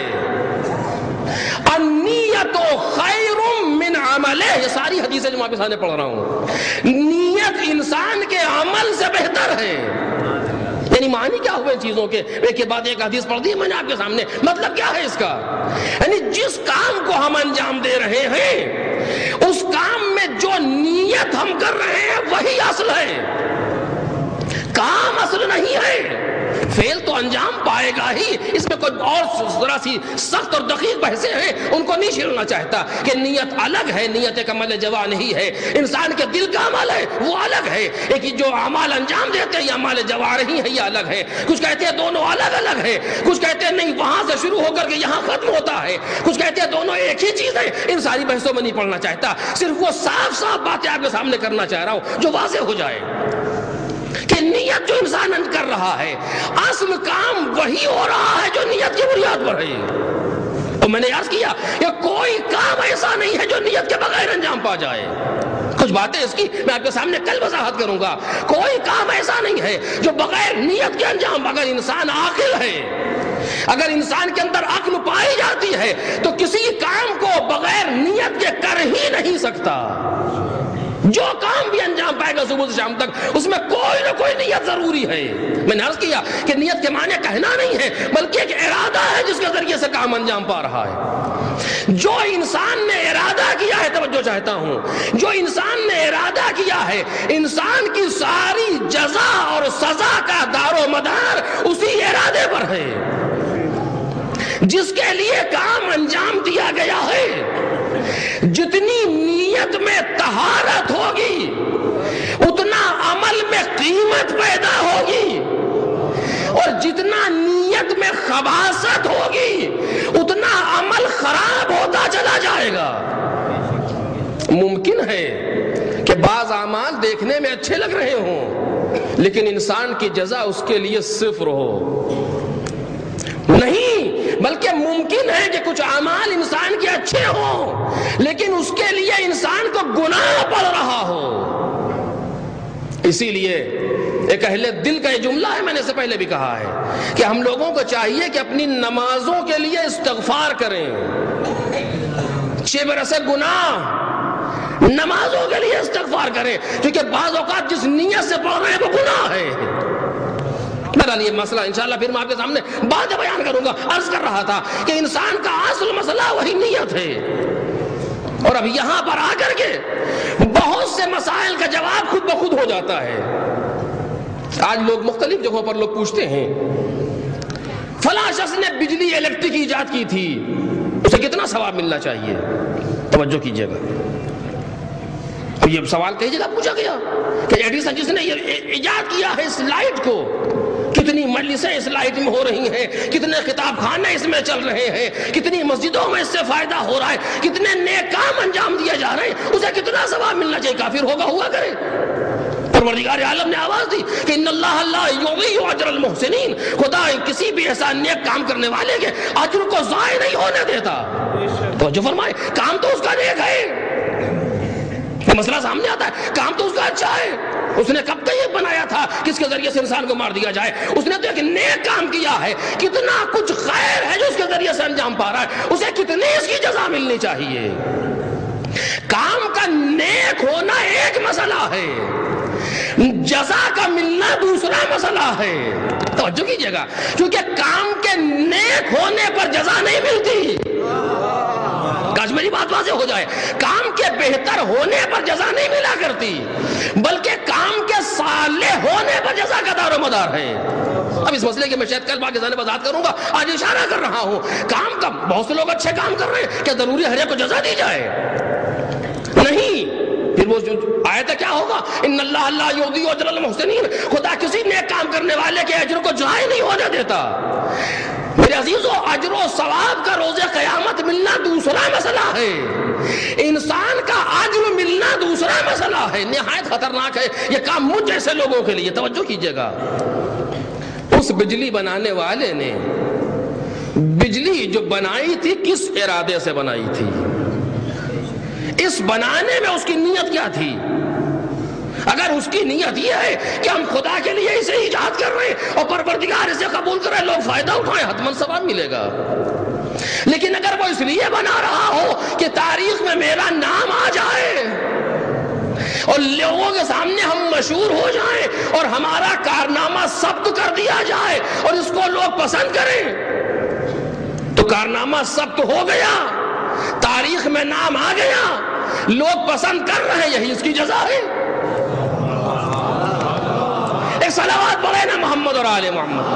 النیت خیر من عملہ، یہ ساری حدیثیں جو میں آپ کے سامنے پڑھ رہا ہوں، نیت انسان کے عمل سے بہتر ہے۔ یعنی معنی کیا ہوئے چیزوں کے؟ ایک کے بعد ایک حدیث پڑھ دی میں نے آپ کے سامنے، مطلب کیا ہے اس کا؟ یعنی جس کام کو ہم انجام دے رہے ہیں اس کام میں جو نیت ہم کر رہے ہیں وہی اصل ہے، کام اصل نہیں ہے۔ فعل تو انجام پائے گا ہی، اس میں کوئی اور ذرا سی سخت اور دقیق بحثیں ہیں، ان کو نہیں چھیڑنا چاہتا کہ نیت الگ ہے، نیت ایک عمل جوان ہی ہے، انسان کے دل کا عمل ہے وہ الگ ہے، ایک جو اعمال انجام دیتے ہیں یہ اعمال جوارحی ہے، یہ الگ ہے، کچھ کہتے ہیں دونوں الگ الگ ہے، کچھ کہتے ہیں نہیں وہاں سے شروع ہو کر کے یہاں ختم ہوتا ہے، کچھ کہتے ہیں دونوں ایک ہی چیز ہے۔ ان ساری بحثوں میں نہیں پڑھنا چاہتا، صرف وہ صاف صاف باتیں آپ کے سامنے کرنا چاہ رہا ہوں جو واضح ہو جائے کہ نیت جو انسان کر رہا ہے اصل کام وہی ہو رہا ہے جو نیت کی بنیاد پر ہے۔ تو میں نے عرض کیا کہ کوئی کام ایسا نہیں ہے جو نیت کے بغیر انجام پا جائے۔ کچھ باتیں اس کی میں آپ کے سامنے کل وضاحت کروں گا۔ کوئی کام ایسا نہیں ہے جو بغیر نیت کے انجام، اگر انسان عاقل ہے، اگر انسان کے اندر عقل پائی جاتی ہے تو کسی کام کو بغیر نیت کے کر ہی نہیں سکتا۔ جو کام بھی انجام پائے گا صبح سے شام تک اس میں کوئی نہ کوئی نیت ضروری ہے۔ میں نے عرض کیا کہ نیت کے معنی کہنا نہیں ہے بلکہ ایک ارادہ ہے جس کے ذریعے سے کام انجام پا رہا ہے۔ جو انسان نے ارادہ کیا ہے، توجہ چاہتا ہوں، جو انسان نے ارادہ کیا ہے، انسان کی ساری جزا اور سزا کا دار و مدار اسی ارادے پر ہے۔ جس کے لیے کام انجام دیا گیا ہے، جتنی نیت میں طہارت ہوگی اتنا عمل میں قیمت پیدا ہوگی، اور جتنا نیت میں خباثت ہوگی اتنا عمل خراب ہوتا چلا جائے گا۔ ممکن ہے کہ بعض اعمال دیکھنے میں اچھے لگ رہے ہوں لیکن انسان کی جزا اس کے لیے صفر ہو، نہیں، بلکہ ممکن ہے کہ کچھ اعمال انسان کے اچھے ہوں لیکن اس کے لیے انسان کو گناہ پڑ رہا ہو۔ اسی لیے ایک اہل دل کا یہ جملہ ہے، میں نے اس سے پہلے بھی کہا ہے کہ ہم لوگوں کو چاہیے کہ اپنی نمازوں کے لیے استغفار کریں۔ چھ برس گناہ، نمازوں کے لیے استغفار کریں، کیونکہ بعض اوقات جس نیت سے پڑھ رہے ہیں وہ گناہ ہے۔ بہرحال یہ مسئلہ انشاءاللہ پھر میں آپ کے سامنے بعد بیان کروں گا۔ عرض کر رہا تھا کہ انسان کا اصل مسئلہ وہی نیت ہے، اور اب یہاں پر آ کر کے بہت سے مسائل کا جواب خود بخود ہو جاتا ہے۔ آج لوگ مختلف جگہوں پر لوگ پوچھتے ہیں فلاں شخص نے بجلی الیکٹرک ایجاد کی تھی، اسے کتنا ثواب ملنا چاہیے؟ توجہ کیجئے گا، یہ سوال کئی جگہ پوچھا گیا کہ ایڈیسن جس نے یہ ایجاد کیا ہے اس لائٹ کو، کتنی مجلسیں اس لائٹ میں ہو رہی ہیں، کتنے خطاب خانے اس میں چل رہے ہیں، کتنی مسجدوں میں اس سے فائدہ ہو رہا ہے، کتنے نیک کام انجام دیے جا رہے ہیں، اسے کتنا ثواب ملنا چاہیے؟ کافر ہوگا ہوا کرے۔ پروردگار عالم نے آواز دی کہ ان اللہ لا یضیع اجر المحسنین، خدا کسی بھی ایسا نیک کام کرنے والے کے اجر کو ضائع نہیں ہونے دیتا۔ تو جو فرمائے کام تو اس کا نیک ہے، یہ مسئلہ سامنے آتا ہے، کام تو اس کا اچھا ہے، اس نے کب تک یہ بنایا تھا کس کے ذریعے سے انسان کو مار دیا جائے؟ اس نے تو ایک نیک کام کیا ہے، کتنا کچھ خیر ہے جو اس کے ذریعے سے انجام پا رہا ہے، اسے کتنی اس کی جزا ملنی چاہیے۔ کام کا نیک ہونا ایک مسئلہ ہے، جزا کا ملنا دوسرا مسئلہ ہے۔ توجہ کیجئے گا، کیونکہ کام کے نیک ہونے پر جزا نہیں ملتی۔ کاش میری بات واضح ہو جائے، کام کے بہتر ہونے پر جزا نہیں ملا کرتی بلکہ کام کے صالح ہونے پر جزا کا دار و مدار ہے۔ اب اس مسئلے کی میں شاید کل پاکستان وضاحت کروں گا، آج اشارہ کر رہا ہوں۔ کام کا بہت سے لوگ اچھے کام کر رہے ہیں، کیا ضروری ہر ایک کو جزا دی جائے؟ نہیں۔ پھر وہ جو آیت کیا ہوگا؟ ان اللہ لا یضیع اجر المحسنین، خدا کسی نیک کام کرنے والے کے اجر کو ضائع نہیں ہونے دیتا۔ میرے عزیزو، اجر و ثواب کا روز قیامت ملنا دوسرا مسئلہ ہے، انسان کا اجر ملنا دوسرا مسئلہ ہے۔ نہایت خطرناک ہے یہ کام مجھ جیسے لوگوں کے لیے۔ توجہ کیجئے گا، اس بجلی بنانے والے نے بجلی جو بنائی تھی کس ارادے سے بنائی تھی؟ اس بنانے میں اس کی نیت کیا تھی؟ اگر اس کی نیت یہ ہے کہ ہم خدا کے لیے اسے ایجاد کر رہے ہیں اور پروردگار اسے قبول کر رہے ہیں، لوگ فائدہ اٹھائیں، حتماً ثواب ملے گا۔ لیکن اگر وہ اس لیے بنا رہا ہو کہ تاریخ میں میرا نام آ جائے اور لوگوں کے سامنے ہم مشہور ہو جائیں اور ہمارا کارنامہ ثبت کر دیا جائے اور اس کو لوگ پسند کریں، تو کارنامہ ثبت ہو گیا، تاریخ میں نام آ گیا، لوگ پسند کر رہے ہیں، یہی اس کی جزا ہے۔ ایک صلوات پڑھیں نا محمد اور آل محمد۔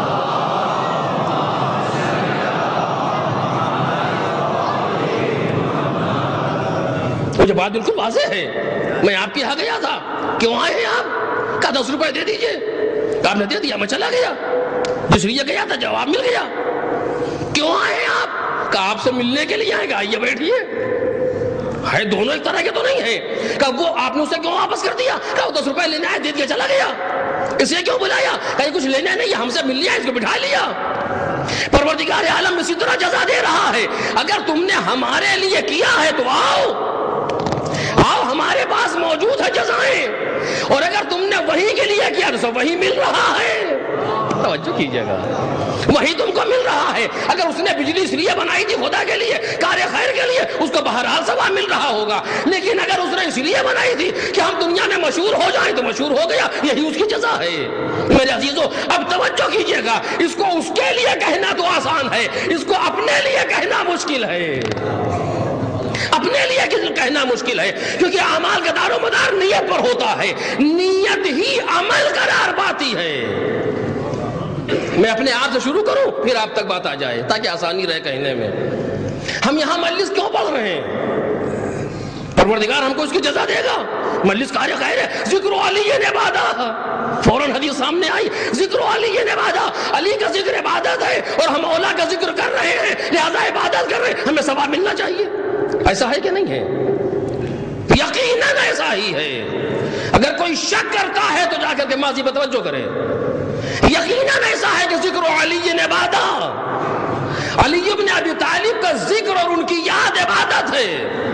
مجھے بات بالکل واضح ہے، میں آپ کے یہاں گیا تھا، کیوں آئے ہیں آپ؟ کہا دس روپے دے دیجئے. آپ نے دے دیا, میں چلا گیا. جس لیے گیا تھا جواب مل گیا. کیوں آئے آپ؟ کہا آپ سے ملنے کے لیے آئے گا, آئیے بیٹھیے. ہے دونوں ایک طرح کے تو نہیں ہیں. کہا وہ آپ نے اسے کیوں واپس کر دیا؟ کہا وہ دس روپے لینے آئے, دے دیا چلا گیا. اسے کیوں بلایا؟ کہا یہ کچھ لینا نہیں, ہم سے مل لیا, اس کو بٹھا لیا. پروردگار عالم اسی طرح جزا دے رہا ہے. اگر تم نے ہمارے لیے کیا ہے تو آؤ آؤ, ہمارے پاس موجود ہے جزائیں. اور اگر تم نے وہی کے لیے کیا تو سب وہی مل رہا ہے. توجہ کیجیے گا, وہی تم کو مل رہا ہے. اگر اس نے بجلی اس لیے بنائی تھی خدا کے لیے, کار خیر کے لیے, اس کو بہرحال ثواب مل رہا ہوگا. لیکن اگر اس نے اس لیے بنائی تھی کہ ہم دنیا میں مشہور ہو جائیں تو مشہور ہو گیا, یہی اس کی جزا ہے. میرے عزیزو اب توجہ کیجیے گا, اس کو اس کے لیے کہنا تو آسان ہے, اس کو اپنے لیے کہنا مشکل ہے. اپنے لیے کہنا مشکل ہے, کیونکہ اعمال کا دار و مدار نیت پر ہوتا ہے. نیت ہی عمل قرار پاتی ہے. میں اپنے آپ سے شروع کروں پھر آپ تک بات آ جائے تاکہ آسانی رہے کہنے میں. ہم یہاں مجلس کیوں پڑھ رہے ہیں؟ پروردگار ہم کو اس کی جزا دے گا. مجلس کا خیر ہے, ذکر علی عبادہ. فوراً حدیث سامنے آئی, ذکر علی عبادہ, علی کا ذکر عبادت ہے اور ہم اولا کا ذکر کر رہے ہیں, لہذا عبادت کر رہے ہیں, ہمیں ثواب ملنا چاہیے. ایسا ہے کہ نہیں ہے؟ یقیناً ایسا ہی ہے. اگر کوئی شک کرتا ہے تو جا کر کے ماضی پر توجہ کرے. یقیناً ایسا ہے کہ ذکر علی عبادہ, علی ابن ابی طالب کا ذکر اور ان کی یاد عبادت ہے.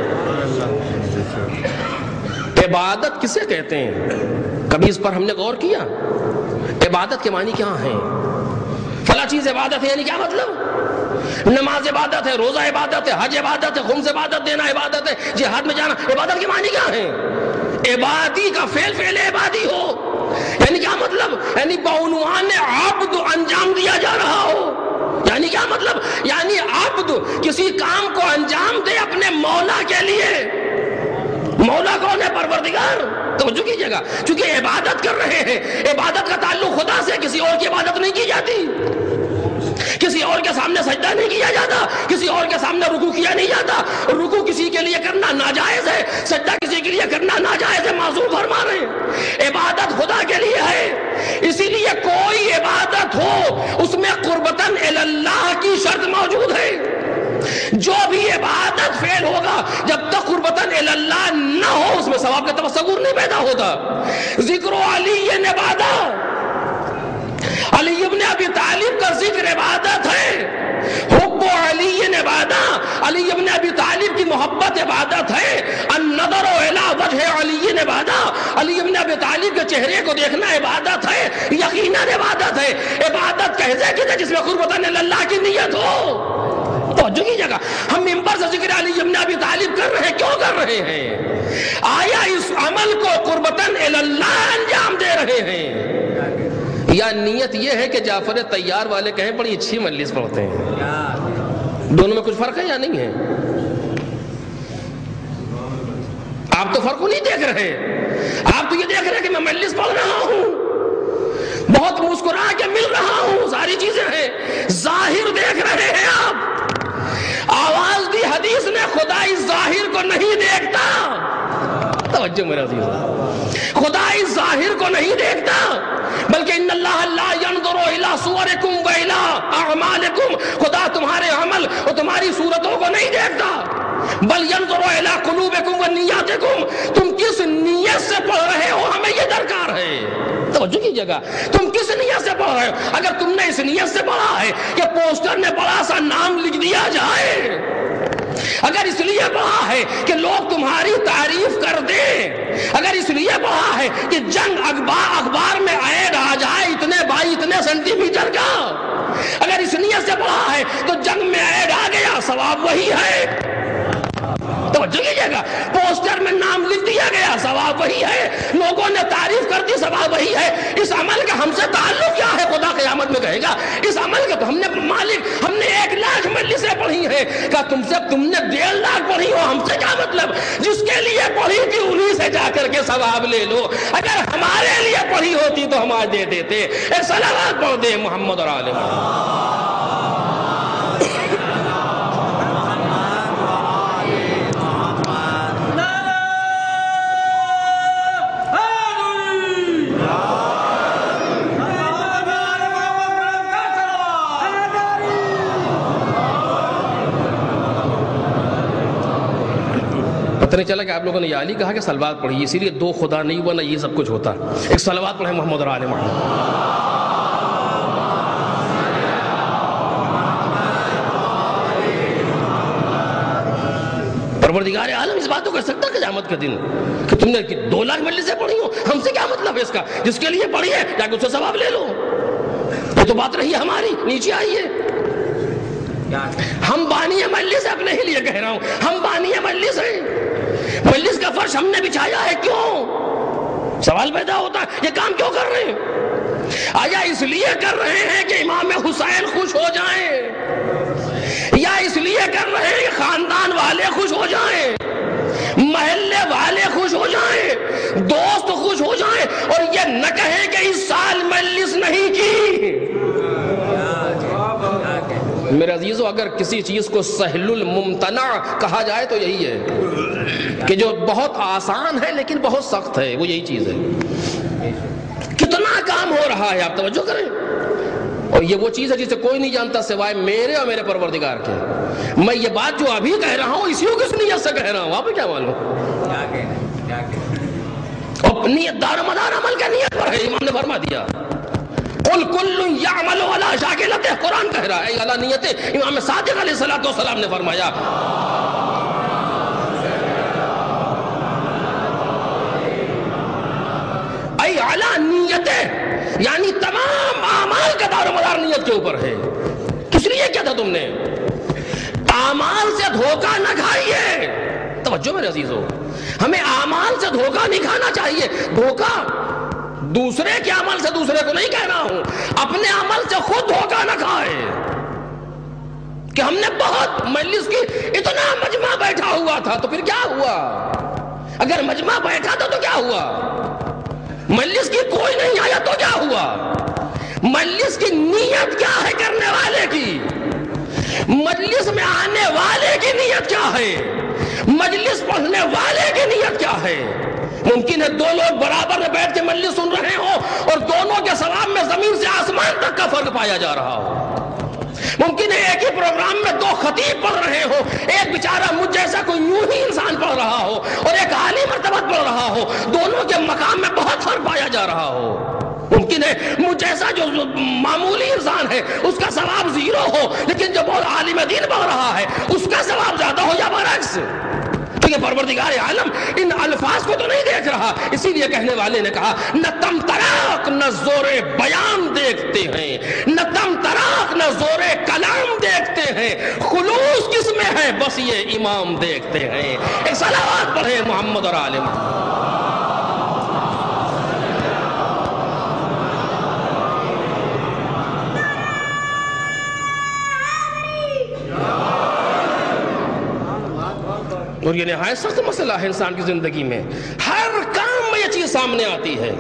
عبادت کسے کہتے ہیں؟ کبھی اس پر ہم نے غور کیا؟ عبادت کے معنی کیا ہیں؟ فلاں چیز عبادت ہے یعنی کیا مطلب؟ نماز عبادت ہے, روزہ عبادت ہے, حج عبادت ہے, خمس عبادت دینا عبادت ہے, جہاد میں جانا. عبادت کے معنی کیا ہیں؟ عبادی کا فعل فعل عبادی ہو یعنی کیا مطلب؟ یعنی بعنوان عبد انجام دیا جا رہا ہو. یعنی کیا مطلب؟ یعنی عبد کسی کام کو انجام دے اپنے مولا کے لیے. مولا کون ہے؟ پروردگار. توجہ کیجیے گا, چونکہ عبادت کر رہے ہیں, عبادت کا تعلق خدا سے, کسی اور کی عبادت نہیں کی جاتی, کسی اور کے سامنے سجدہ نہیں کیا جاتا, کسی اور کے سامنے رکوع کیا نہیں جاتا. رکوع کسی کے لیے کرنا ناجائز ہے, سجدہ کسی کے لیے کرنا ناجائز ہے, معصوم فرما رہے ہیں. عبادت خدا کے لیے ہے. اسی لیے کوئی عبادت ہو اس میں قربتاً الی اللہ کی شرط موجود ہے. جو بھی عبادت فعل ہوگا جب تک قربتاً الی اللہ نہ ہو اس میں ثواب کا تصور نہیں پیدا ہوتا. ذکر علی عبادہ, علی ابن ابی طالب کا ذکر عبادت ہے. حب علی عبادہ, علی ابن ابی طالب کی محبت عبادت ہے. النظر الی وجہ علی عبادہ, علی ابن ابی طالب کے چہرے کو دیکھنا عبادت ہے. یقیناً عبادت ہے. عبادت کیسے کی جس میں قربتاً الی اللہ کی نیت ہو. توجہ کیجیے گا, ہم ممبر سے ذکر علی ابن ابی طالب کر رہے ہیں, کیوں کر رہے ہیں؟ آیا اس عمل کو قربتاً الی اللہ انجام دے رہے ہیں, یا نیت یہ ہے کہ جعفر طیار والے کہیں بڑی اچھی مجلس پڑھتے ہیں؟ دونوں میں کچھ فرق ہے یا نہیں ہے؟ آپ تو فرق کو نہیں دیکھ رہے, آپ تو یہ دیکھ رہے کہ میں مجلس پڑھ رہا ہوں, بہت مسکرا کے مل رہا ہوں, ساری چیزیں ہیں, ظاہر دیکھ رہے ہیں آپ. آواز دی حدیث نے خدا اس ظاہر کو نہیں دیکھتا. توجہ میرا عزیز, خدا اس ظاہر کو نہیں دیکھتا, بلکہ ان اللہ لا ينظر الى صورکم و الى اعمالکم, خدا تمہارے عمل اور تمہاری صورتوں کو نہیں دیکھتا, بل ينظر الى قلوبکم و نیاتکم, تم کس نیت سے پڑھ رہے ہو ہمیں یہ درکار ہے. توجہ کیجیے گا, تم کس نیت سے پڑھ رہے ہو. اگر تم نے اس نیت سے پڑھا ہے کہ پوسٹر میں بڑا سا نام لکھ دیا جائے, اگر اس لیے پڑھا ہے کہ لوگ تمہاری تعریف کر دیں, اگر اس لیے پڑھا ہے کہ جنگ اخبار اخبار میں ایڈ آ جائے اتنے بائی اتنے سینٹی میٹر کا, اگر اس نیت سے پڑھا ہے تو جنگ میں ایڈ آ گیا, ثواب وہی ہے. توجہ کیجیے گا, پوسٹر میں نام لکھ دیا گیا, ثواب وہی ہے, لوگوں نے تعریف کر دی, ثواب وہی ہے. اس عمل کا ہم سے تعلق کیا ہے؟ خدا قیامت میں کہے گا اس عمل کا تو ہم نے مالک, ہم نے ایک لاکھ مجلسیں پڑھی ہیں, کہ تم سے تم نے ڈیڑھ لاکھ پڑھی ہو, ہم سے کیا مطلب؟ جس کے لیے پڑھی تھی انہی سے جا کر کے ثواب لے لو. اگر ہمارے لیے پڑھی ہوتی تو ہم آج دے دیتے. ایک صلوات پڑھ دے محمد اور آل محمد. اللہ پتہ نہیں چلا کہ آپ لوگوں نے یا علی کہا کہ صلوات پڑھی، اسی لیے دو خدا نہیں ہوا نہ یہ سب کچھ ہوتا. ایک صلوات پڑھیں محمد اور آل محمد. پروردگار عالم اس بات کو کر سکتا کہ قیامت کے دن کہ تم نے دو لاکھ مجلسیں پڑھی ہو، ہم سے کیا مطلب ہے اس کا؟ جس کے لیے پڑھی ہے جا کے اس سے ثواب لے لو. یہ تو بات رہی ہماری. نیچے آئیے. ہم بانی مجلس اپنے ہی لیے کہہ رہا ہوں، ہم بانی مجلس ہیں. مجلس کا فرش ہم نے بچھایا ہے. کیوں؟ سوال پیدا ہوتا ہے یہ کام کیوں کر رہے ہیں؟ آیا اس لیے کر رہے ہیں کہ امام حسین خوش ہو جائیں، یا اس لیے کر رہے ہیں کہ خاندان والے خوش ہو جائیں، محلے والے خوش ہو جائیں، دوست خوش ہو جائیں، اور یہ نہ کہیں کہ اس سال مجلس نہیں کی؟ میرے عزیزو، اگر کسی چیز کو سہل الممتنع کہا جائے تو یہی ہے کہ جو بہت آسان ہے لیکن بہت سخت ہے، وہ یہی چیز ہے. کتنا کام ہو رہا ہے، آپ توجہ کریں. اور یہ وہ چیز ہے جسے کوئی نہیں جانتا سوائے میرے اور میرے پروردگار کے. میں یہ بات جو ابھی کہہ رہا ہوں اسی کو کس نیت سے کہہ رہا ہوں، آپ کیا معلوم؟ اور نیت دار و مدار عمل کا نیت پر ہے. امام نے فرما دیا قل کل یعمل علی شاکلتہ، قرآن کہہ رہا ہے علی نیت. امام صادق علیہ الصلوۃ والسلام نے فرمایا ای علی نیتہ، یعنی تمام اعمال کا دار و مدار نیت کے اوپر ہے. کس لیے کیا تھا تم نے؟ اعمال سے دھوکہ نہ کھائیے. توجہ میرے عزیزو، ہمیں اعمال سے دھوکہ نہیں کھانا چاہیے. دھوکہ دوسرے کے عمل سے دوسرے کو نہیں کہہ رہا ہوں، اپنے عمل سے خود دھوکہ نہ کھائے کہ ہم نے بہت مجلس کی، اتنا مجمع بیٹھا ہوا تھا تو پھر کیا ہوا؟ اگر مجمع بیٹھا تھا تو کیا ہوا؟ مجلس کی کوئی نہیں آیا تو کیا ہوا؟ مجلس کی نیت کیا ہے کرنے والے کی؟ مجلس میں آنے والے کی نیت کیا ہے؟ مجلس پڑھنے والے کی نیت کیا ہے؟ ممکن ہے دو لوگ برابر میں بیٹھ کے مجلس سن رہے ہوں اور دونوں کے ثواب میں زمین سے آسمان تک کا فرق پایا جا رہا ہو. ممکن ہے ایک ہی پروگرام میں دو خطیب پڑھ رہے ہو، ایک بیچارہ مجھ جیسا کوئی یوں ہی انسان پڑھ رہا ہو اور ایک عالی مرتبہ پڑھ رہا ہو، دونوں کے مقام میں بہت فرق پایا جا رہا ہو. ممکن ہے مجھ جیسا جو معمولی انسان ہے اس کا ثواب زیرو ہو، لیکن جو بہت عالم دین پڑھ رہا ہے اس کا ثواب زیادہ ہو یا برعکس. تو یہ پروردگار عالم ان الفاظ کو تو نہیں دیکھ رہا، اسی لیے کہنے والے نے کہا نہ تم تراک نہ زور بیان دیکھتے ہیں، نہ تم تراک نہ زور کلام دیکھتے ہیں، خلوص کس میں ہے بس یہ امام دیکھتے ہیں. ایک صلوات پڑھیں محمد اور آل محمد. اور یہ نہایت سخت مسئلہ ہے انسان کی زندگی میں، ہر کام میں یہ چیز سامنے آتی ہے.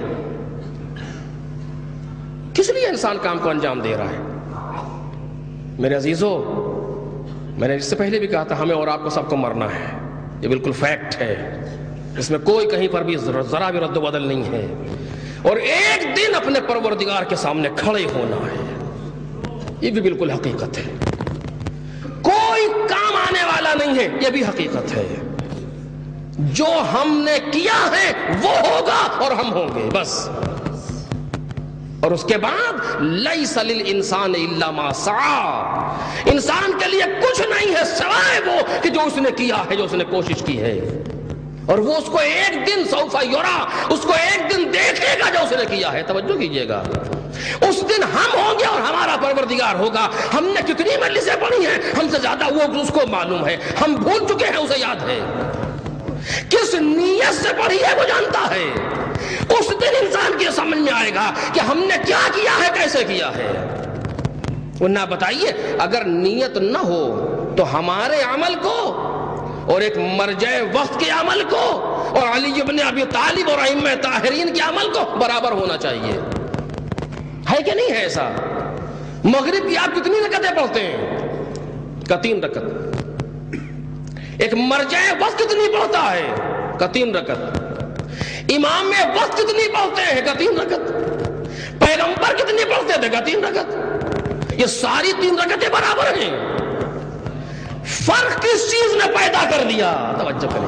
کس لیے انسان کام کو انجام دے رہا ہے؟ میرے عزیزو، میں نے اس سے پہلے بھی کہا تھا ہمیں اور آپ کو سب کو مرنا ہے، یہ بالکل فیکٹ ہے، اس میں کوئی کہیں پر بھی ذرا بھی رد و بدل نہیں ہے. اور ایک دن اپنے پروردگار کے سامنے کھڑے ہونا ہے، یہ بھی بالکل حقیقت ہے. کوئی کام آنے والا نہیں ہے، یہ بھی حقیقت ہے. جو ہم نے کیا ہے وہ ہوگا اور ہم ہوں گے بس. اور اس کے بعد لیس للانسان الا ما سعی، انسان کے لیے کچھ نہیں ہے سوائے وہ کہ جو اس نے کیا ہے، جو اس نے کوشش کی ہے. اور وہ اس کو ایک دن سوف یرا، اس کو ایک دن دیکھے گا جو اس نے کیا ہے. توجہ کیجئے گا، اس دن ہم ہوں گے اور ہمارا پروردگار ہوگا. ہم نے کتنی مجلسیں پڑھی ہیں ہم سے زیادہ وہ اس کو معلوم ہے، ہم بھول چکے ہیں اسے یاد ہے. کس نیت سے پڑھی ہے وہ جانتا ہے. اس دن انسان کی سمجھ میں آئے گا کہ ہم نے کیا کیا ہے، کیسے کیا ہے. ورنہ بتائیے اگر نیت نہ ہو تو ہمارے عمل کو اور ایک مرجع وقت کے عمل کو اور علی ابن ابی طالب اور ائمہ طاہرین کے عمل کو برابر ہونا چاہیے. ہے کہ نہیں ہے ایسا؟ مغرب کی آپ کتنی رکعتیں پڑھتے ہیں؟ کا تین رکعت. ایک مرجع وقت کتنی پڑھتا ہے؟ کا تین رکعت. امام وقت کتنی پڑھتے ہیں؟ کا تین رکعت. پیغمبر کتنی پڑھتے تھے؟ کا تین رکعت. یہ ساری تین رکعتیں برابر ہیں. فرق کس چیز نے پیدا کر دیا؟ توجہ کریں،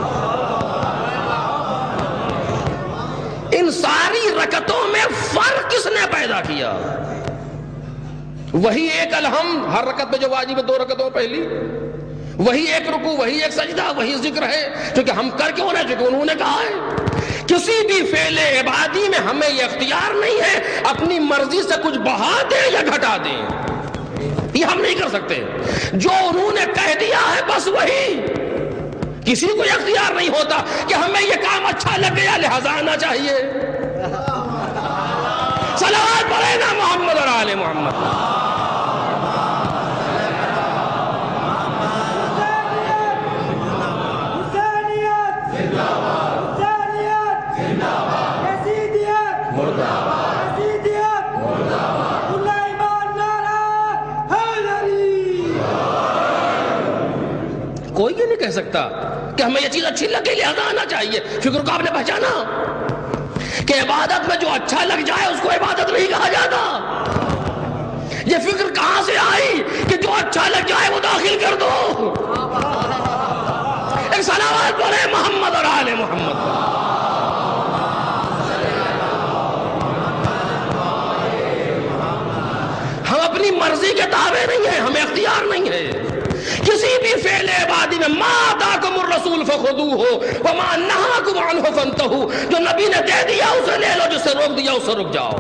ان ساری رکعتوں میں فرق کس نے پیدا کیا؟ وہی ایک الحمد ہر رکعت میں جو واجب ہے، دو رکعتوں پہلی، وہی ایک رکوع، وہی ایک سجدہ، وہی ذکر ہے، کیونکہ ہم کر کیوں رہے؟ کیونکہ انہوں نے کہا ہے۔ کسی بھی فعل عبادی میں ہمیں یہ اختیار نہیں ہے اپنی مرضی سے کچھ بڑھا دیں یا گھٹا دیں، یہ ہم نہیں کر سکتے۔ جو انہوں نے کہہ دیا ہے بس وہی، کسی کو اختیار نہیں ہوتا کہ ہمیں یہ کام اچھا لگ گیا لہذا آنا چاہیے۔ صلوات پڑھیں نا محمد اور آل محمد۔ کوئی یہ نہیں کہہ سکتا کہ ہمیں یہ چیز اچھی لگے لہذا آنا چاہیے۔ فکر کو آپ نے پہچانا کہ عبادت میں جو اچھا لگ جائے اس کو عبادت نہیں کہا جاتا۔ یہ فکر کہاں سے آئی کہ جو اچھا لگ جائے وہ داخل کر دو؟ ایک صلوات پڑھیں محمد اور آل محمد۔ ہم اپنی مرضی کے تابع نہیں ہیں، ہمیں اختیار نہیں ہے کسی بھی فعل عبادی میں۔ ما آتاکم الرسول فخذوہ وما نہاکم عنہ فانتہوا، جو نبی نے دے دیا اسے لے لو، جس سے روک دیا اسے رک جاؤ۔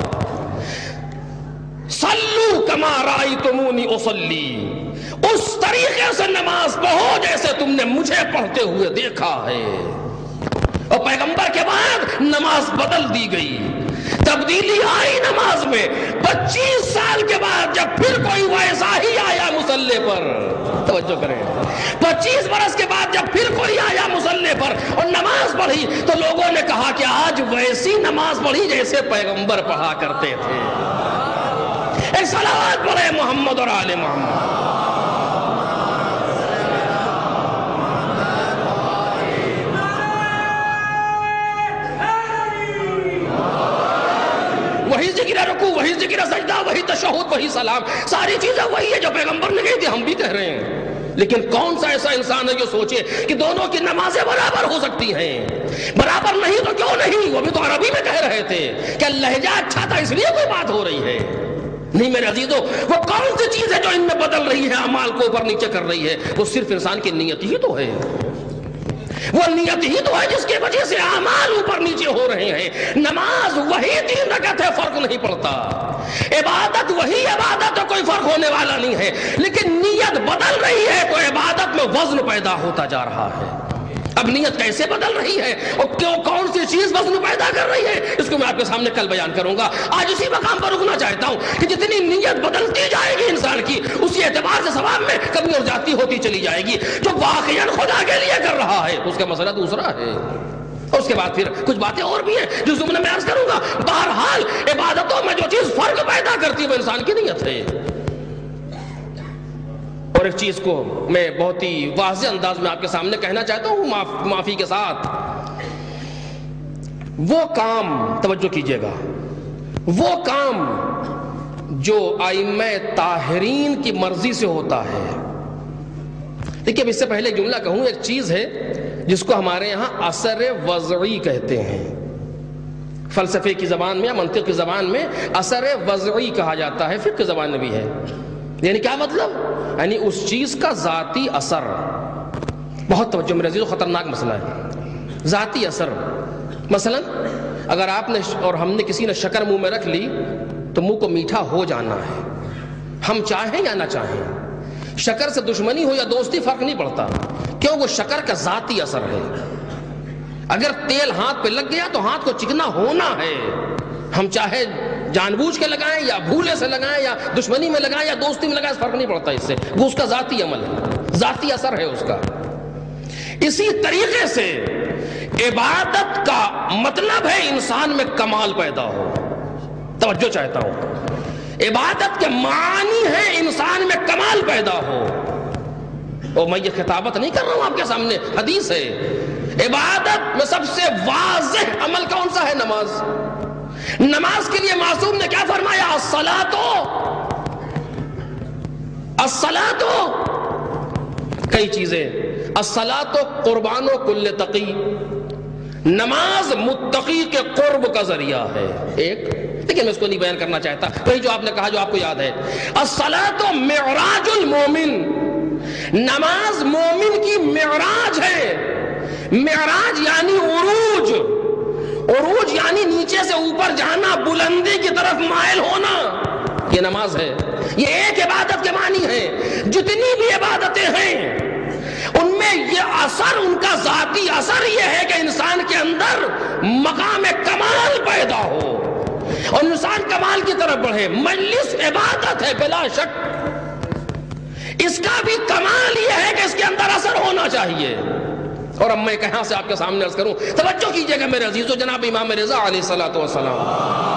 صلو کما رأیتمونی اصلی، اس طریقے سے نماز پڑھو جیسے تم نے مجھے پڑھتے ہوئے دیکھا ہے۔ اور پیغمبر کے بعد نماز بدل دی گئی، تبدیلی آئی نماز میں۔ پچیس سال کے بعد جب پھر کوئی ویسا ہی آیا مصلی پر، توجہ کریں، پچیس برس کے بعد جب پھر کوئی آیا مصلی پر اور نماز پڑھی تو لوگوں نے کہا کہ آج ویسی نماز پڑھی جیسے پیغمبر پڑھا کرتے تھے۔ ایک صلوات پڑھیں محمد اور آل محمد۔ وہی ذکر رکوع، وہی ذکر سجدہ، وہی تشہد، وہی سلام، ساری چیزیں وہی ہے جو پیغمبر نے کہی تھی، ہم بھی کہہ رہے ہیں۔ لیکن کون سا ایسا انسان ہے جو سوچے کہ دونوں کی نمازیں برابر ہو سکتی ہیں؟ برابر نہیں تو کیوں نہیں؟ وہ بھی تو عربی میں کہہ رہے تھے کہ لہجہ اچھا تھا اس لیے کوئی بات ہو رہی ہے۔ نہیں میرے عزیزو، وہ کون سی چیز ہے جو ان میں بدل رہی ہے، اعمال کو اوپر نیچے کر رہی ہے؟ وہ صرف انسان کی نیت ہی تو ہے، وہ نیت ہی تو ہے جس کی وجہ سے اعمال اوپر نیچے ہو رہے ہیں۔ نماز وہی تین رکعت ہے، فرق نہیں پڑتا۔ عبادت وہی عبادت ہے، کوئی فرق ہونے والا نہیں ہے، لیکن نیت بدل رہی ہے تو عبادت میں وزن پیدا ہوتا جا رہا ہے۔ اب نیت کیسے بدل رہی ہے اور کیوں، کون سی چیز وزن پیدا کر رہی ہے، اس کو میں آپ کے سامنے کل بیان کروں گا۔ آج اسی مقام پر رکنا چاہتا ہوں کہ جتنی نیت بدلتی جائے گی انسان کی، اسی اعتبار سے ثواب میں کمی اور زیادتی ہوتی چلی جائے گی۔ جو واقعاً خدا کے لیے کر رہا ہے اس کا مسئلہ دوسرا ہے، اور اس کے بعد پھر کچھ باتیں اور بھی ہیں جو ضمن میں عرض کروں گا۔ بہرحال عبادتوں میں جو چیز فرق پیدا کرتی ہے وہ انسان کی نیت ہے۔ اور ایک چیز کو میں بہت ہی واضح انداز میں آپ کے سامنے کہنا چاہتا ہوں معافی کے ساتھ، وہ کام، توجہ کیجئے گا، وہ کام جو ائمہ طاہرین کی مرضی سے ہوتا ہے۔ دیکھیے اب اس سے پہلے جملہ کہوں، ایک چیز ہے جس کو ہمارے یہاں اثر وضعی کہتے ہیں، فلسفے کی زبان میں یا منطق کی زبان میں اثر وضعی کہا جاتا ہے، فقہ کی زبان میں بھی ہے۔ یعنی کیا مطلب؟ یعنی اس چیز کا ذاتی اثر، بہت توجہ میرے عزیزو، خطرناک مسئلہ ہے ذاتی اثر۔ مثلا اگر آپ نے اور ہم نے کسی نے شکر منہ میں رکھ لی تو منہ کو میٹھا ہو جانا ہے، ہم چاہیں یا نہ چاہیں۔ شکر سے دشمنی ہو یا دوستی فرق نہیں پڑتا، کیوں؟ وہ شکر کا ذاتی اثر ہے۔ اگر تیل ہاتھ پہ لگ گیا تو ہاتھ کو چکنا ہونا ہے، ہم چاہے جان بوجھ کے لگائیں یا بھولے سے لگائیں یا دشمنی میں لگائیں یا دوستی میں لگائیں، فرق نہیں پڑتا اس سے، وہ اس کا ذاتی عمل ہے، ذاتی اثر ہے اس کا۔ اسی طریقے سے عبادت کا مطلب ہے انسان میں کمال پیدا ہو۔ توجہ چاہتا ہوں، عبادت کے معنی ہے انسان میں کمال پیدا ہو۔ اور میں یہ خطابت نہیں کر رہا ہوں آپ کے سامنے، حدیث ہے۔ عبادت میں سب سے واضح عمل کون سا ہے؟ نماز۔ نماز کے لیے معصوم نے کیا فرمایا؟ الصلاۃ الصلاۃ کئی چیزیں. الصلاۃ قربان کل تقی، نماز متقی کے قرب کا ذریعہ ہے. ایک لیکن میں اس کو نہیں بیان کرنا چاہتا، وہی جو آپ نے کہا جو آپ کو یاد ہے. الصلاۃ معراج المومن، نماز مومن کی معراج ہے. معراج یعنی عروج، عروج یعنی نیچے سے اوپر جانا، بلندی کی طرف مائل ہونا، یہ نماز ہے. یہ ایک عبادت کے معنی ہے. جتنی بھی عبادتیں ہیں ان میں یہ اثر، ان کا ذاتی اثر یہ ہے کہ انسان کے اندر مقام کمال پیدا ہو اور انسان کمال کی طرف بڑھے. مجلس عبادت ہے بلا شک، اس کا بھی کمال یہ ہے کہ اس کے اندر اثر ہونا چاہیے. اور اب میں کہاں سے آپ کے سامنے عرض کروں، توجہ کیجئے گا میرے عزیزو. جناب امام رضا علیہ الصلوۃ والسلام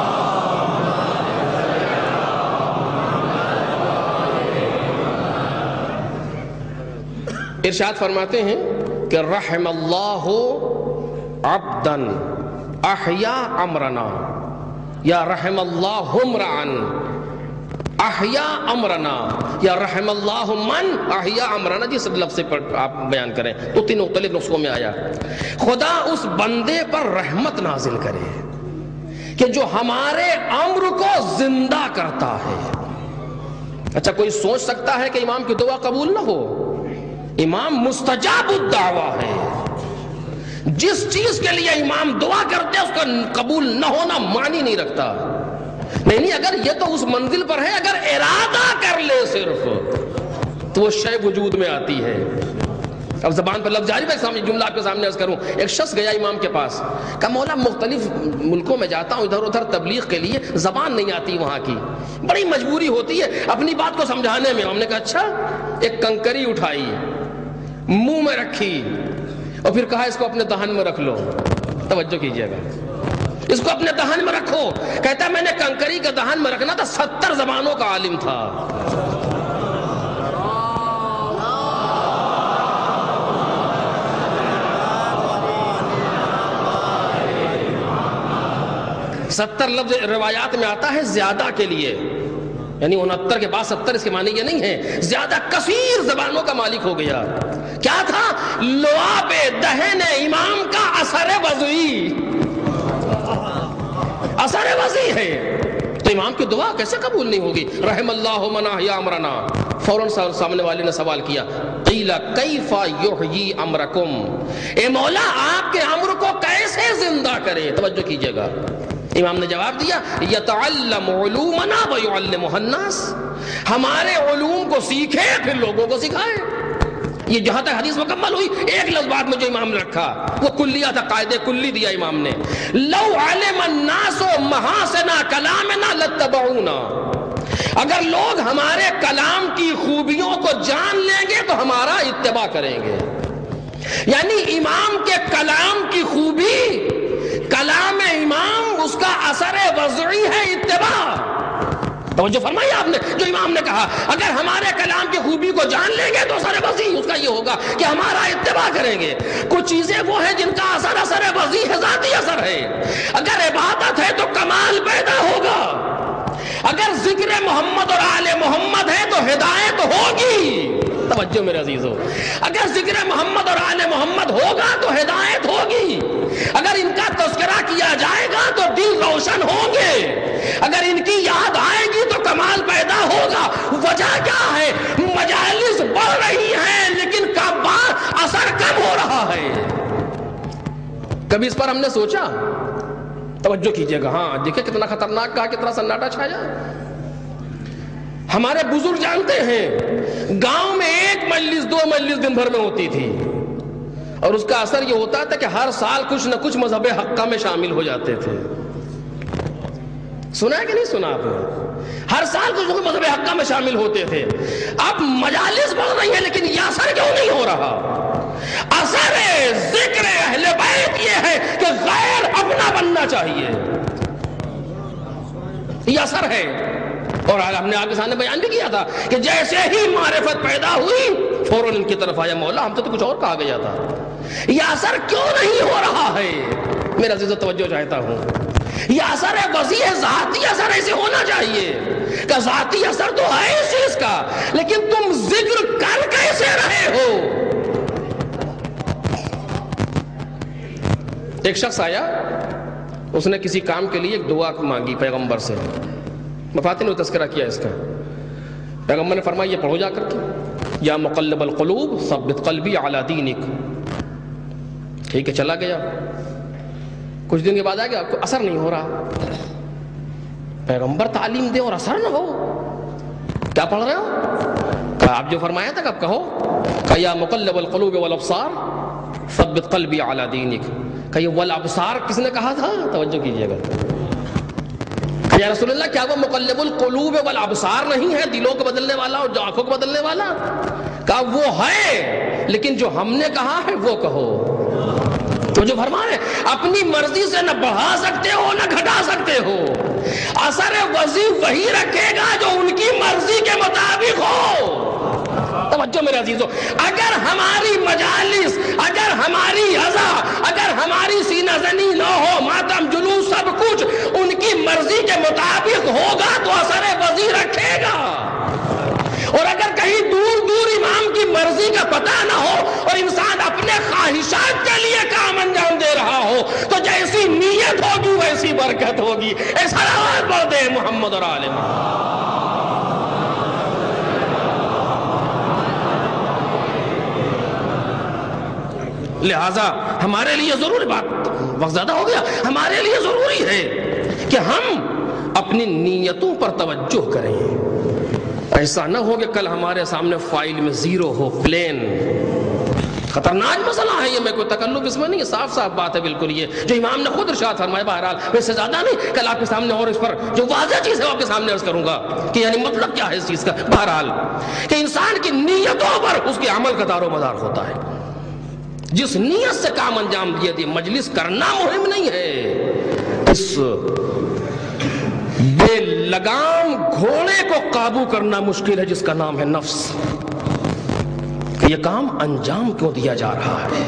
ارشاد فرماتے ہیں کہ رحم اللہ عبدا احیا امرنا، یا رحم اللہ امرأن احیا امرنا، یا رحم اللہ من احیا امرنا. جس لفظ سے آپ بیان کریں تو تین مختلف نسخوں میں آیا. خدا اس بندے پر رحمت نازل کرے کہ جو ہمارے امر کو زندہ کرتا ہے. اچھا کوئی سوچ سکتا ہے کہ امام کی دعا قبول نہ ہو؟ امام مستجاب الدعویٰ ہے. جس چیز کے لیے امام دعا کرتے ہیں اس کا قبول نہ ہونا معنی نہیں رکھتا. نہیں نہیں اگر یہ تو اس منزل پر ہے، اگر ارادہ کر لے صرف تو وہ شے وجود میں آتی ہے. اب زبان پر لفظ جاری میں سامنے جملہ آپ کے سامنے عرض کروں. ایک شخص گیا امام کے پاس، کہا مولا مختلف ملکوں میں جاتا ہوں ادھر ادھر تبلیغ کے لیے، زبان نہیں آتی وہاں کی، بڑی مجبوری ہوتی ہے اپنی بات کو سمجھانے میں. ہم نے کہا اچھا. ایک کنکری اٹھائی، منہ میں رکھی اور پھر کہا اس کو اپنے دہن میں رکھ لو. توجہ کیجئے گا، اس کو اپنے دہن میں رکھو. کہتا ہے میں نے کنکری کا دہن میں رکھنا تھا، ستر زبانوں کا عالم تھا. ستر لفظ روایات میں آتا ہے زیادہ کے لیے، یعنی انہتر کے بعد ستر، اس کے معنی یہ نہیں ہے زیادہ کثیر زبانوں کا مالک ہو گیا. کیا تھا؟ لعاب دہن امام کا اثر وضعی، اثر وضعی ہے. تو امام کی دعا کیسے قبول نہیں ہوگی؟ رحم اللہ من احیا امرنا. فوراً سامنے والے نے سوال کیا، قیل کیف یحیی امرکم، اے مولا آپ کے امر کو کیسے زندہ کرے؟ توجہ کیجئے گا. امام نے جواب دیا، یتعلم علومنا ویعلمها الناس، ہمارے علوم کو سیکھے پھر لوگوں کو سکھائے. یہ جہاں تک حدیث مکمل ہوئی، ایک لفظ بات میں جو امام نے رکھا وہ کلیہ تھا، قاعدے کلی دیا امام نے. لو علم الناس محاسن کلامنا لاتبعونا، اگر لوگ ہمارے کلام کی خوبیوں کو جان لیں گے تو ہمارا اتباع کریں گے. یعنی امام کے کلام کی خوبی، کلام امام، اس کا اثر وضعی ہے اتباع. توجہ فرمائی آپ نے جو امام نے کہا، اگر ہمارے کلام کی خوبی کو جان لیں گے تو اثر وضعی اس کا یہ ہوگا کہ ہمارا اتباع کریں گے. کچھ چیزیں وہ ہیں جن کا اثر اثر وضعی ہے، ذاتی اثر ہے. اگر عبادت ہے تو کمال پیدا ہوگا، اگر ذکر محمد اور آل محمد ہے تو ہدایت ہوگی. توجہ میرے عزیزو، اگر ذکر محمد اور آل محمد ہوگا تو ہدایت ہوگی، اگر ان کا تذکرہ کیا جائے گا تو دل روشن ہوں گے، اگر ان کی یاد آئے گی تو کمال پیدا ہوگا. وجہ کیا ہے؟ مجالس بڑھ رہی ہیں لیکن کبار اثر کم ہو رہا ہے. کبھی اس پر ہم نے سوچا؟ توجہ کیجئے گا. ہاں دیکھیں کتنا خطرناک کہا، کتنا سناٹا چھایا. ہمارے بزرگ جانتے ہیں گاؤں میں ایک مجلس دو مجلس دن بھر میں ہوتی تھی، اور اس کا اثر یہ ہوتا تھا کہ ہر سال کچھ نہ کچھ مذہب حقہ میں شامل ہو جاتے تھے. سنا ہے کہ نہیں سنا آپ نے؟ ہر سال کچھ نہ کچھ مذہب حقہ میں شامل ہوتے تھے. اب مجالس بڑھ رہی ہیں لیکن یہ اثر کیوں نہیں ہو رہا؟ اثر ذکر اہل بیت یہ ہے کہ غیر اپنا بننا چاہیے، یہ اثر ہے. اور ہم نے آپ کے سامنے بیان بھی کیا تھا کہ جیسے ہی معرفت پیدا ہوئی فوراً ان کی طرف آیا، مولا ہم سے تو کچھ اور کہا گیا تھا. یہ اثر کیوں نہیں ہو رہا ہے؟ میرا عزیز و توجہ چاہتا ہوں، یہ اثر ہے وسیع، ذاتی اثر ایسے ہونا چاہیے کہ ذاتی اثر تو ہے اس چیز کا، لیکن تم ذکر کر کیسے رہے ہو؟ ایک شخص آیا, اس نے کسی کام کے لیے ایک دعا مانگی پیغمبر سے. مفاتن نے تذکرہ کیا اس کا. پیغمبر نے فرمایا یہ پڑھو جا کر کے, یا مقلب القلوب ثبت قلبی علی دینک. ٹھیک ہے, چلا گیا. کچھ دن کے بعد آ گیا, آپ کو اثر نہیں ہو رہا. پیغمبر تعلیم دے اور اثر نہ ہو, کیا پڑھ رہے ہو؟ کہا آپ جو فرمایا تھا اب کہو. کہا یا مقلب القلوب والابصار ثبت قلبی علی دینک. کہ یہ والابصار کس نے کہا تھا؟ توجہ کیجئے گا. کہ یا رسول اللہ کیا وہ مقلب القلوب والابصار نہیں ہے, دلوں کو بدلنے والا اور آنکھوں کو بدلنے والا؟ کہا وہ ہے, لیکن جو ہم نے کہا ہے وہ کہو. تو جو فرما رہے اپنی مرضی سے نہ بڑھا سکتے ہو نہ گھٹا سکتے ہو. اثر وظیف وہی رکھے گا جو ان کی مرضی کے مطابق ہو. توجہ میرے عزیزو, اگر ہماری مجالس, اگر ہماری عزا, اگر ہماری سینہ زنی نہ ہو, ماتم جلوس سب کچھ ان کی مرضی کے مطابق ہوگا تو اثر وظیف رکھے گا. اور اگر کہیں دور دور امام کی مرضی کا پتہ نہ ہو اور انسان اپنے خواہشات کے لیے کام انجام دے رہا ہو تو جیسی نیت ہوگی ویسی برکت ہوگی. اے صلوات پڑھ دے محمد اور آل محمد. لہذا ہمارے لیے ضروری, بات وقت زیادہ ہو گیا, ہمارے لیے ضروری ہے کہ ہم اپنی نیتوں پر توجہ کریں. ایسا نہ ہو کہ کل ہمارے سامنے فائل میں زیرو ہو, پلین. خطرناک مسئلہ ہے یہ, میں کوئی تکلف اس میں نہیں, صاف صاف بات ہے بالکل, یہ جو امام نے خود ارشاد فرمایا. بہرحال میں اس سے زیادہ نہیں, کل آپ کے سامنے اور اس پر جو واضح چیز ہے آپ کے سامنے عرض کروں گا کہ یعنی مطلب کیا ہے اس چیز کا. بہرحال کہ انسان کی نیتوں پر اس کے عمل کا دار و مدار ہوتا ہے. جس نیت سے کام انجام دیا دی, مجلس کرنا مہم نہیں ہے, اس بے لگام گھوڑے کو قابو کرنا مشکل ہے جس کا نام ہے نفس. یہ کام انجام کیوں دیا جا رہا ہے؟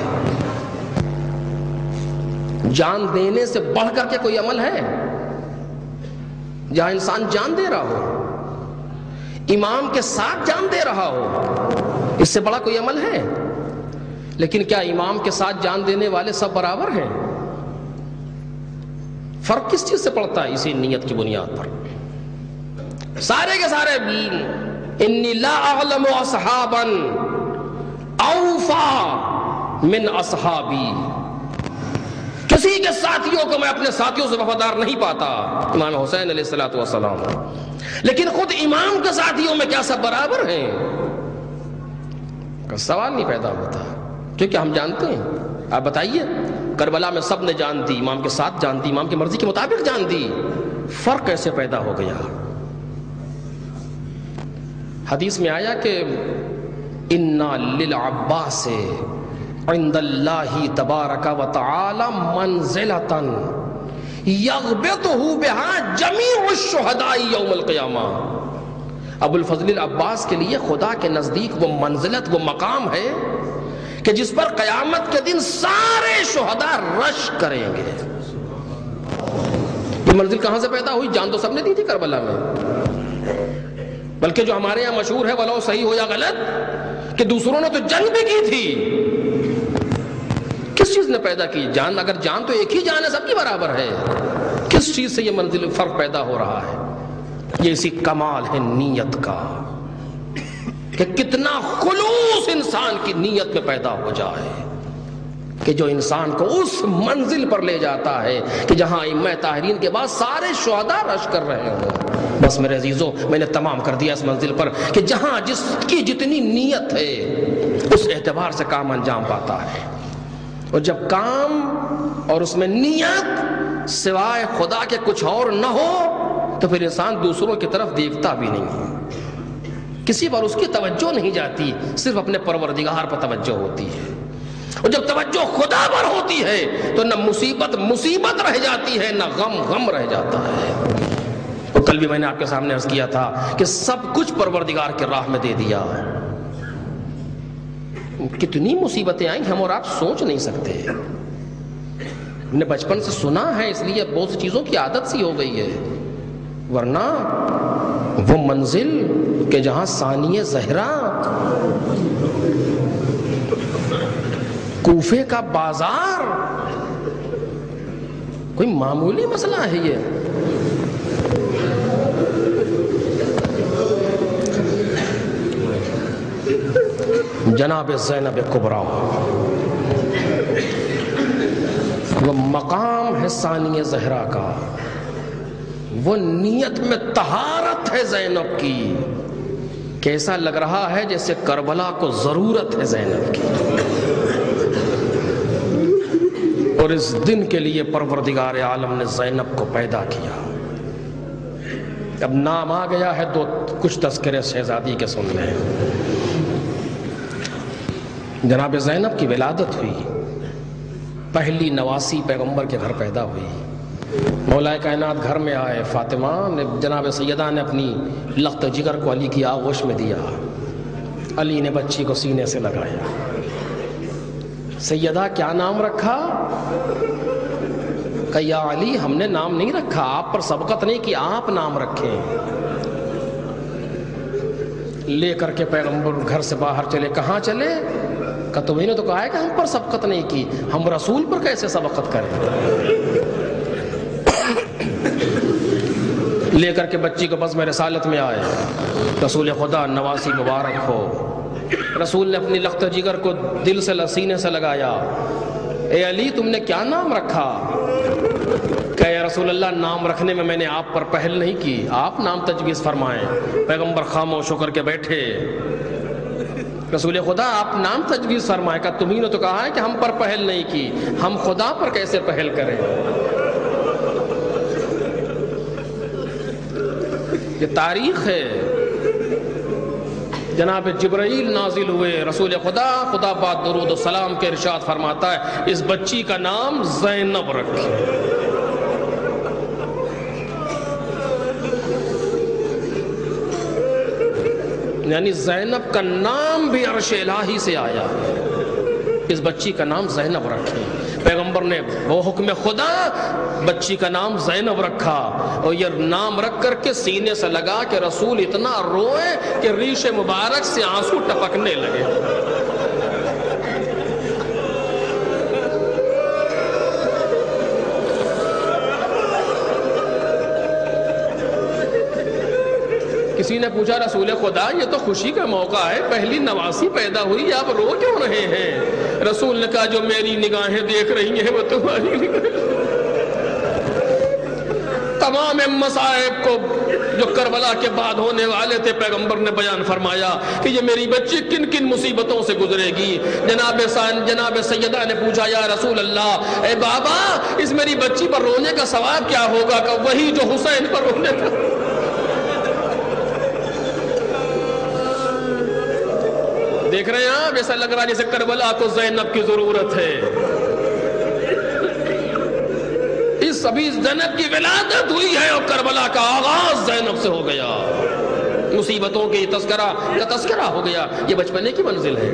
جان دینے سے بڑھ کر کے کوئی عمل ہے جہاں انسان جان دے رہا ہو, امام کے ساتھ جان دے رہا ہو, اس سے بڑا کوئی عمل ہے؟ لیکن کیا امام کے ساتھ جان دینے والے سب برابر ہیں؟ فرق کس چیز سے پڑتا ہے؟ اسی نیت کی بنیاد پر. سارے کے سارے انی لا اعلم اصحابا اوفا من اصحابی, کسی کے ساتھیوں کو میں اپنے ساتھیوں سے وفادار نہیں پاتا. امام حسین علیہ الصلوۃ والسلام. لیکن خود امام کے ساتھیوں میں کیا سب برابر ہیں؟ کا سوال نہیں پیدا ہوتا, کیونکہ ہم جانتے ہیں. آپ بتائیے, کربلا میں سب نے جان دی, امام کے ساتھ جان دی, امام کی مرضی کے مطابق جان دی, فرق کیسے پیدا ہو گیا؟ حدیث میں آیا کہ اِنَّا لِلْعَبَّاسِ عِنْدَ اللَّهِ تَبَارَكَ وَتَعَالَى مَنْزِلَةً يَغْبِطُهُ بِهَا جَمِيعُ الشُّهَدَاءِ يَوْمَ الْقِيَامَةِ. ابو الفضل العباس کے لیے خدا کے نزدیک وہ منزلت, وہ مقام ہے کہ جس پر قیامت کے دن سارے شہداء رش کریں گے. یہ منزل کہاں سے پیدا ہوئی؟ جان تو سب نے دی تھی کربلا میں, بلکہ جو ہمارے یہاں مشہور ہے ولو صحیح ہو یا غلط کہ دوسروں نے تو جنگ بھی کی تھی. کس چیز نے پیدا کی؟ جان. اگر جان تو ایک ہی جان ہے, سب کی برابر ہے. کس چیز سے یہ منزل فرق پیدا ہو رہا ہے؟ یہ اسی کمال ہے نیت کا کہ کتنا خلوص انسان کی نیت میں پیدا ہو جائے کہ جو انسان کو اس منزل پر لے جاتا ہے کہ جہاں ائمہ طاہرین کے بعد سارے شہداء رش کر رہے ہوں. بس میرے عزیزو, میں نے تمام کر دیا اس منزل پر کہ جہاں جس کی جتنی نیت ہے اس اعتبار سے کام انجام پاتا ہے. اور جب کام اور اس میں نیت سوائے خدا کے کچھ اور نہ ہو تو پھر انسان دوسروں کی طرف دیکھتا بھی نہیں ہے, کسی پر اس کی توجہ نہیں جاتی, صرف اپنے پروردگار پر توجہ ہوتی ہے. اور جب توجہ خدا پر ہوتی ہے تو نہ مصیبت مصیبت رہ جاتی ہے, نہ غم غم رہ جاتا ہے. اور کل بھی میں نے آپ کے سامنے عرض کیا تھا کہ سب کچھ پروردگار کی راہ میں دے دیا. کتنی مصیبتیں آئیں ہم اور آپ سوچ نہیں سکتے. ہم نے بچپن سے سنا ہے اس لیے بہت سی چیزوں کی عادت سی ہو گئی ہے, ورنہ وہ منزل کہ جہاں ثانیہ زہرا کوفے کا بازار کوئی معمولی مسئلہ ہے یہ؟ جناب زینب کبریٰ وہ مقام ہے ثانیہ زہرا کا، وہ نیت میں طہارت ہے زینب کی، کیسا لگ رہا ہے جیسے کربلا کو ضرورت ہے زینب کی، اور اس دن کے لیے پروردگار عالم نے زینب کو پیدا کیا۔ اب نام آ گیا ہے، تو کچھ تذکرے شہزادی کے سن لیں۔ جناب زینب کی ولادت ہوئی، پہلی نواسی پیغمبر کے گھر پیدا ہوئی، مولا کائنات گھر میں آئے، فاطمہ نے جناب سیدہ نے اپنی لخت جگر کو علی کی آغوش میں دیا، علی نے بچی کو سینے سے لگایا۔ سیدہ کیا نام رکھا؟ کہ یا علی ہم نے نام نہیں رکھا، آپ پر سبقت نہیں کہ آپ نام رکھیں۔ لے کر کے پیغمبر گھر سے باہر چلے، کہاں چلے؟ کہ تمہیں نے تو کہا ہے کہ ہم پر سبقت نہیں کی، ہم رسول پر کیسے سبقت کریں؟ لے کر کے بچی کو بزم رسالت میں آئے، رسول خدا نواسی مبارک ہو۔ رسول نے اپنی لخت جگر کو دل سے سینے سے لگایا، اے علی تم نے کیا نام رکھا؟ کہ یا رسول اللہ نام رکھنے میں میں نے آپ پر پہل نہیں کی، آپ نام تجویز فرمائیں۔ پیغمبر خاموش ہو کر کے بیٹھے، رسول خدا آپ نام تجویز فرمائیں۔ کہ تمہیں نے تو کہا ہے کہ ہم پر پہل نہیں کی، ہم خدا پر کیسے پہل کریں؟ یہ تاریخ ہے۔ جناب جبرائیل نازل ہوئے، رسول خدا خدا پاک درود و سلام کے ارشاد فرماتا ہے اس بچی کا نام زینب رکھیں۔ یعنی زینب کا نام بھی عرش الہی سے آیا، اس بچی کا نام زینب رکھیں۔ پیغمبر نے وہ حکم خدا بچی کا نام زینب رکھا، اور یہ نام رکھ کر کے سینے سے لگا کہ رسول اتنا روئے کہ ریش مبارک سے آنسو ٹپکنے لگے۔ کسی نے پوچھا رسول خدا یہ تو خوشی کا موقع ہے، پہلی نواسی پیدا ہوئی، آپ رو کیوں رہے ہیں؟ رسول نے کہا جو میری نگاہیں دیکھ رہی ہیں وہ تمہاری نگاہیں۔ تمام مصائب کو جو کربلا کے بعد ہونے والے تھے پیغمبر نے بیان فرمایا کہ یہ میری بچی کن کن مصیبتوں سے گزرے گی۔ جناب سان جناب سیدہ نے پوچھا یا رسول اللہ اے بابا اس میری بچی پر رونے کا ثواب کیا ہوگا؟ کہ وہی جو حسین پر رونے کا۔ دیکھ رہے ہیں آپ، ایسا لگ رہا جیسے کربلا کو زینب کی ضرورت ہے۔ اس ابھی زینب کی ولادت ہوئی ہے اور کربلا کا آغاز زینب سے ہو گیا، مصیبتوں کی تذکرہ کا تذکرہ ہو گیا۔ یہ بچپنے کی منزل ہے،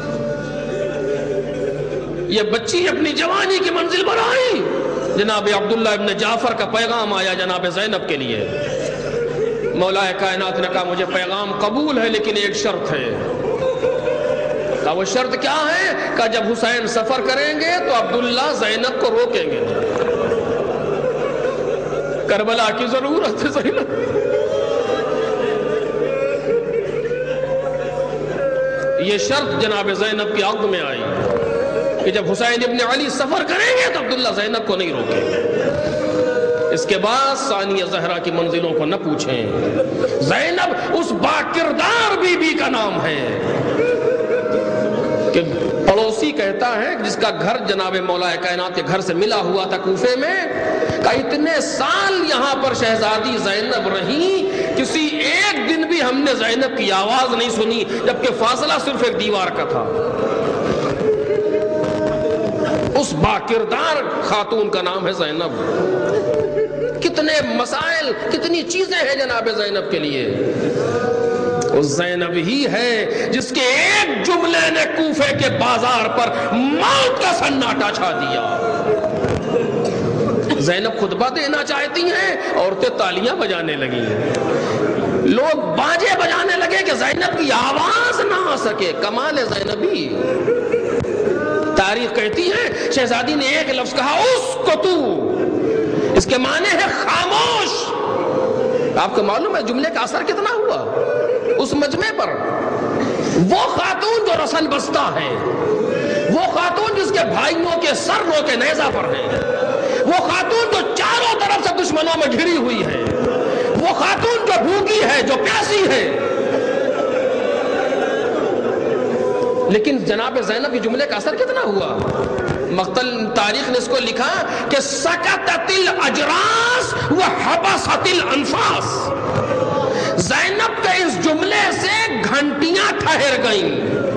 یہ بچی اپنی جوانی کی منزل پر آئی۔ جناب عبداللہ ابن جعفر کا پیغام آیا جناب زینب کے لیے، مولا کائنات نے کہا مجھے پیغام قبول ہے لیکن ایک شرط ہے۔ کہا وہ شرط کیا ہے؟ کہا جب حسین سفر کریں گے تو عبداللہ زینب کو روکیں گے، کربلا کی ضرورت ہے زینب۔ یہ شرط جناب زینب کی عقد میں آئی کہ جب حسین ابن علی سفر کریں گے تو عبداللہ زینب کو نہیں روکیں گے۔ اس کے بعد ثانیہ زہرا کی منزلوں کو نہ پوچھیں۔ زینب اس باکردار بی بی کا نام ہے کہ پڑوسی کہتا ہے جس کا گھر جناب مولا کائنات کے گھر سے ملا ہوا تھا کوفے میں، کہ اتنے سال یہاں پر شہزادی زینب رہی، کسی ایک دن بھی ہم نے زینب کی آواز نہیں سنی، جبکہ فاصلہ صرف ایک دیوار کا تھا۔ اس باکردار خاتون کا نام ہے زینب۔ کتنے مسائل، کتنی چیزیں ہیں جناب زینب کے لیے۔ وہ زینب ہی ہے جس کے ایک جملے نے کوفے کے بازار پر موت کا سناٹا چھا دیا۔ زینب خطبہ دینا چاہتی ہیں، عورتیں تالیاں بجانے لگی، لوگ باجے بجانے لگے کہ زینب کی آواز نہ آ سکے۔ کمال زینبی، تاریخ کہتی ہے شہزادی نے ایک لفظ کہا اس کو تو اس کے معنی ہے خاموش۔ آپ کو معلوم ہے جملے کا اثر کتنا ہوا اس مجمع پر؟ وہ خاتون جو رسن بستہ ہے، وہ خاتون جس کے بھائیوں کے سر رو کے نیزہ پر ہیں، وہ خاتون جو چاروں طرف سے دشمنوں میں گھری ہوئی ہے، وہ خاتون جو بھوکی ہے، جو پیاسی ہے، لیکن جناب زینب کے جملے کا اثر کتنا ہوا؟ مقتل تاریخ نے اس کو لکھا کہ سکتت الاجراس وحبست الانفاس، زینب کے اس جملے سے گھنٹیاں ٹھہر گئیں،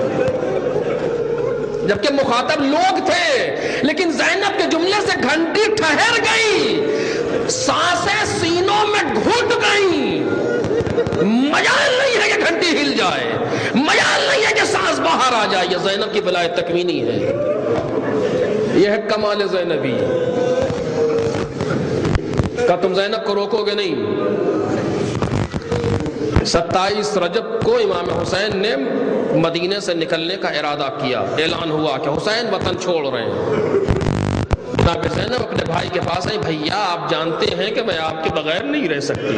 جبکہ مخاطب لوگ تھے، لیکن زینب کے جملے سے گھنٹی ٹھہر گئی، سانسیں سینوں میں گھٹ گئیں۔ مجال نہیں ہے کہ گھنٹی ہل جائے، مجال نہیں ہے کہ سانس باہر آ جائے۔ یہ زینب کی بلائے تکوینی ہے، یہ ہے کمال زینبی کا۔ تم زینب کو روکو گے نہیں۔ ستائیس رجب کو امام حسین نے مدینے سے نکلنے کا ارادہ کیا، اعلان ہوا کہ حسین وطن چھوڑ رہے ہیں۔ جناب زینب اپنے بھائی کے پاس آئی، بھیا آپ جانتے ہیں کہ میں آپ کے بغیر نہیں رہ سکتی۔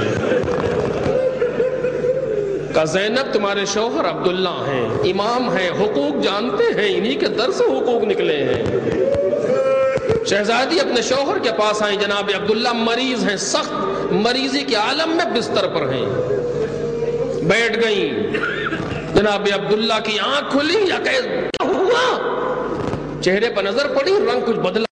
کہ زینب تمہارے شوہر عبداللہ ہیں، امام ہیں، حقوق جانتے ہیں، انہی کے در سے حقوق نکلے ہیں۔ شہزادی اپنے شوہر کے پاس آئیں، جناب عبداللہ مریض ہیں، سخت مریضی کے عالم میں بستر پر ہیں، بیٹھ گئیں۔ جناب عبداللہ کی آنکھ کھلی، یا کہ کیا ہوا؟ چہرے پر نظر پڑی، رنگ کچھ بدلا۔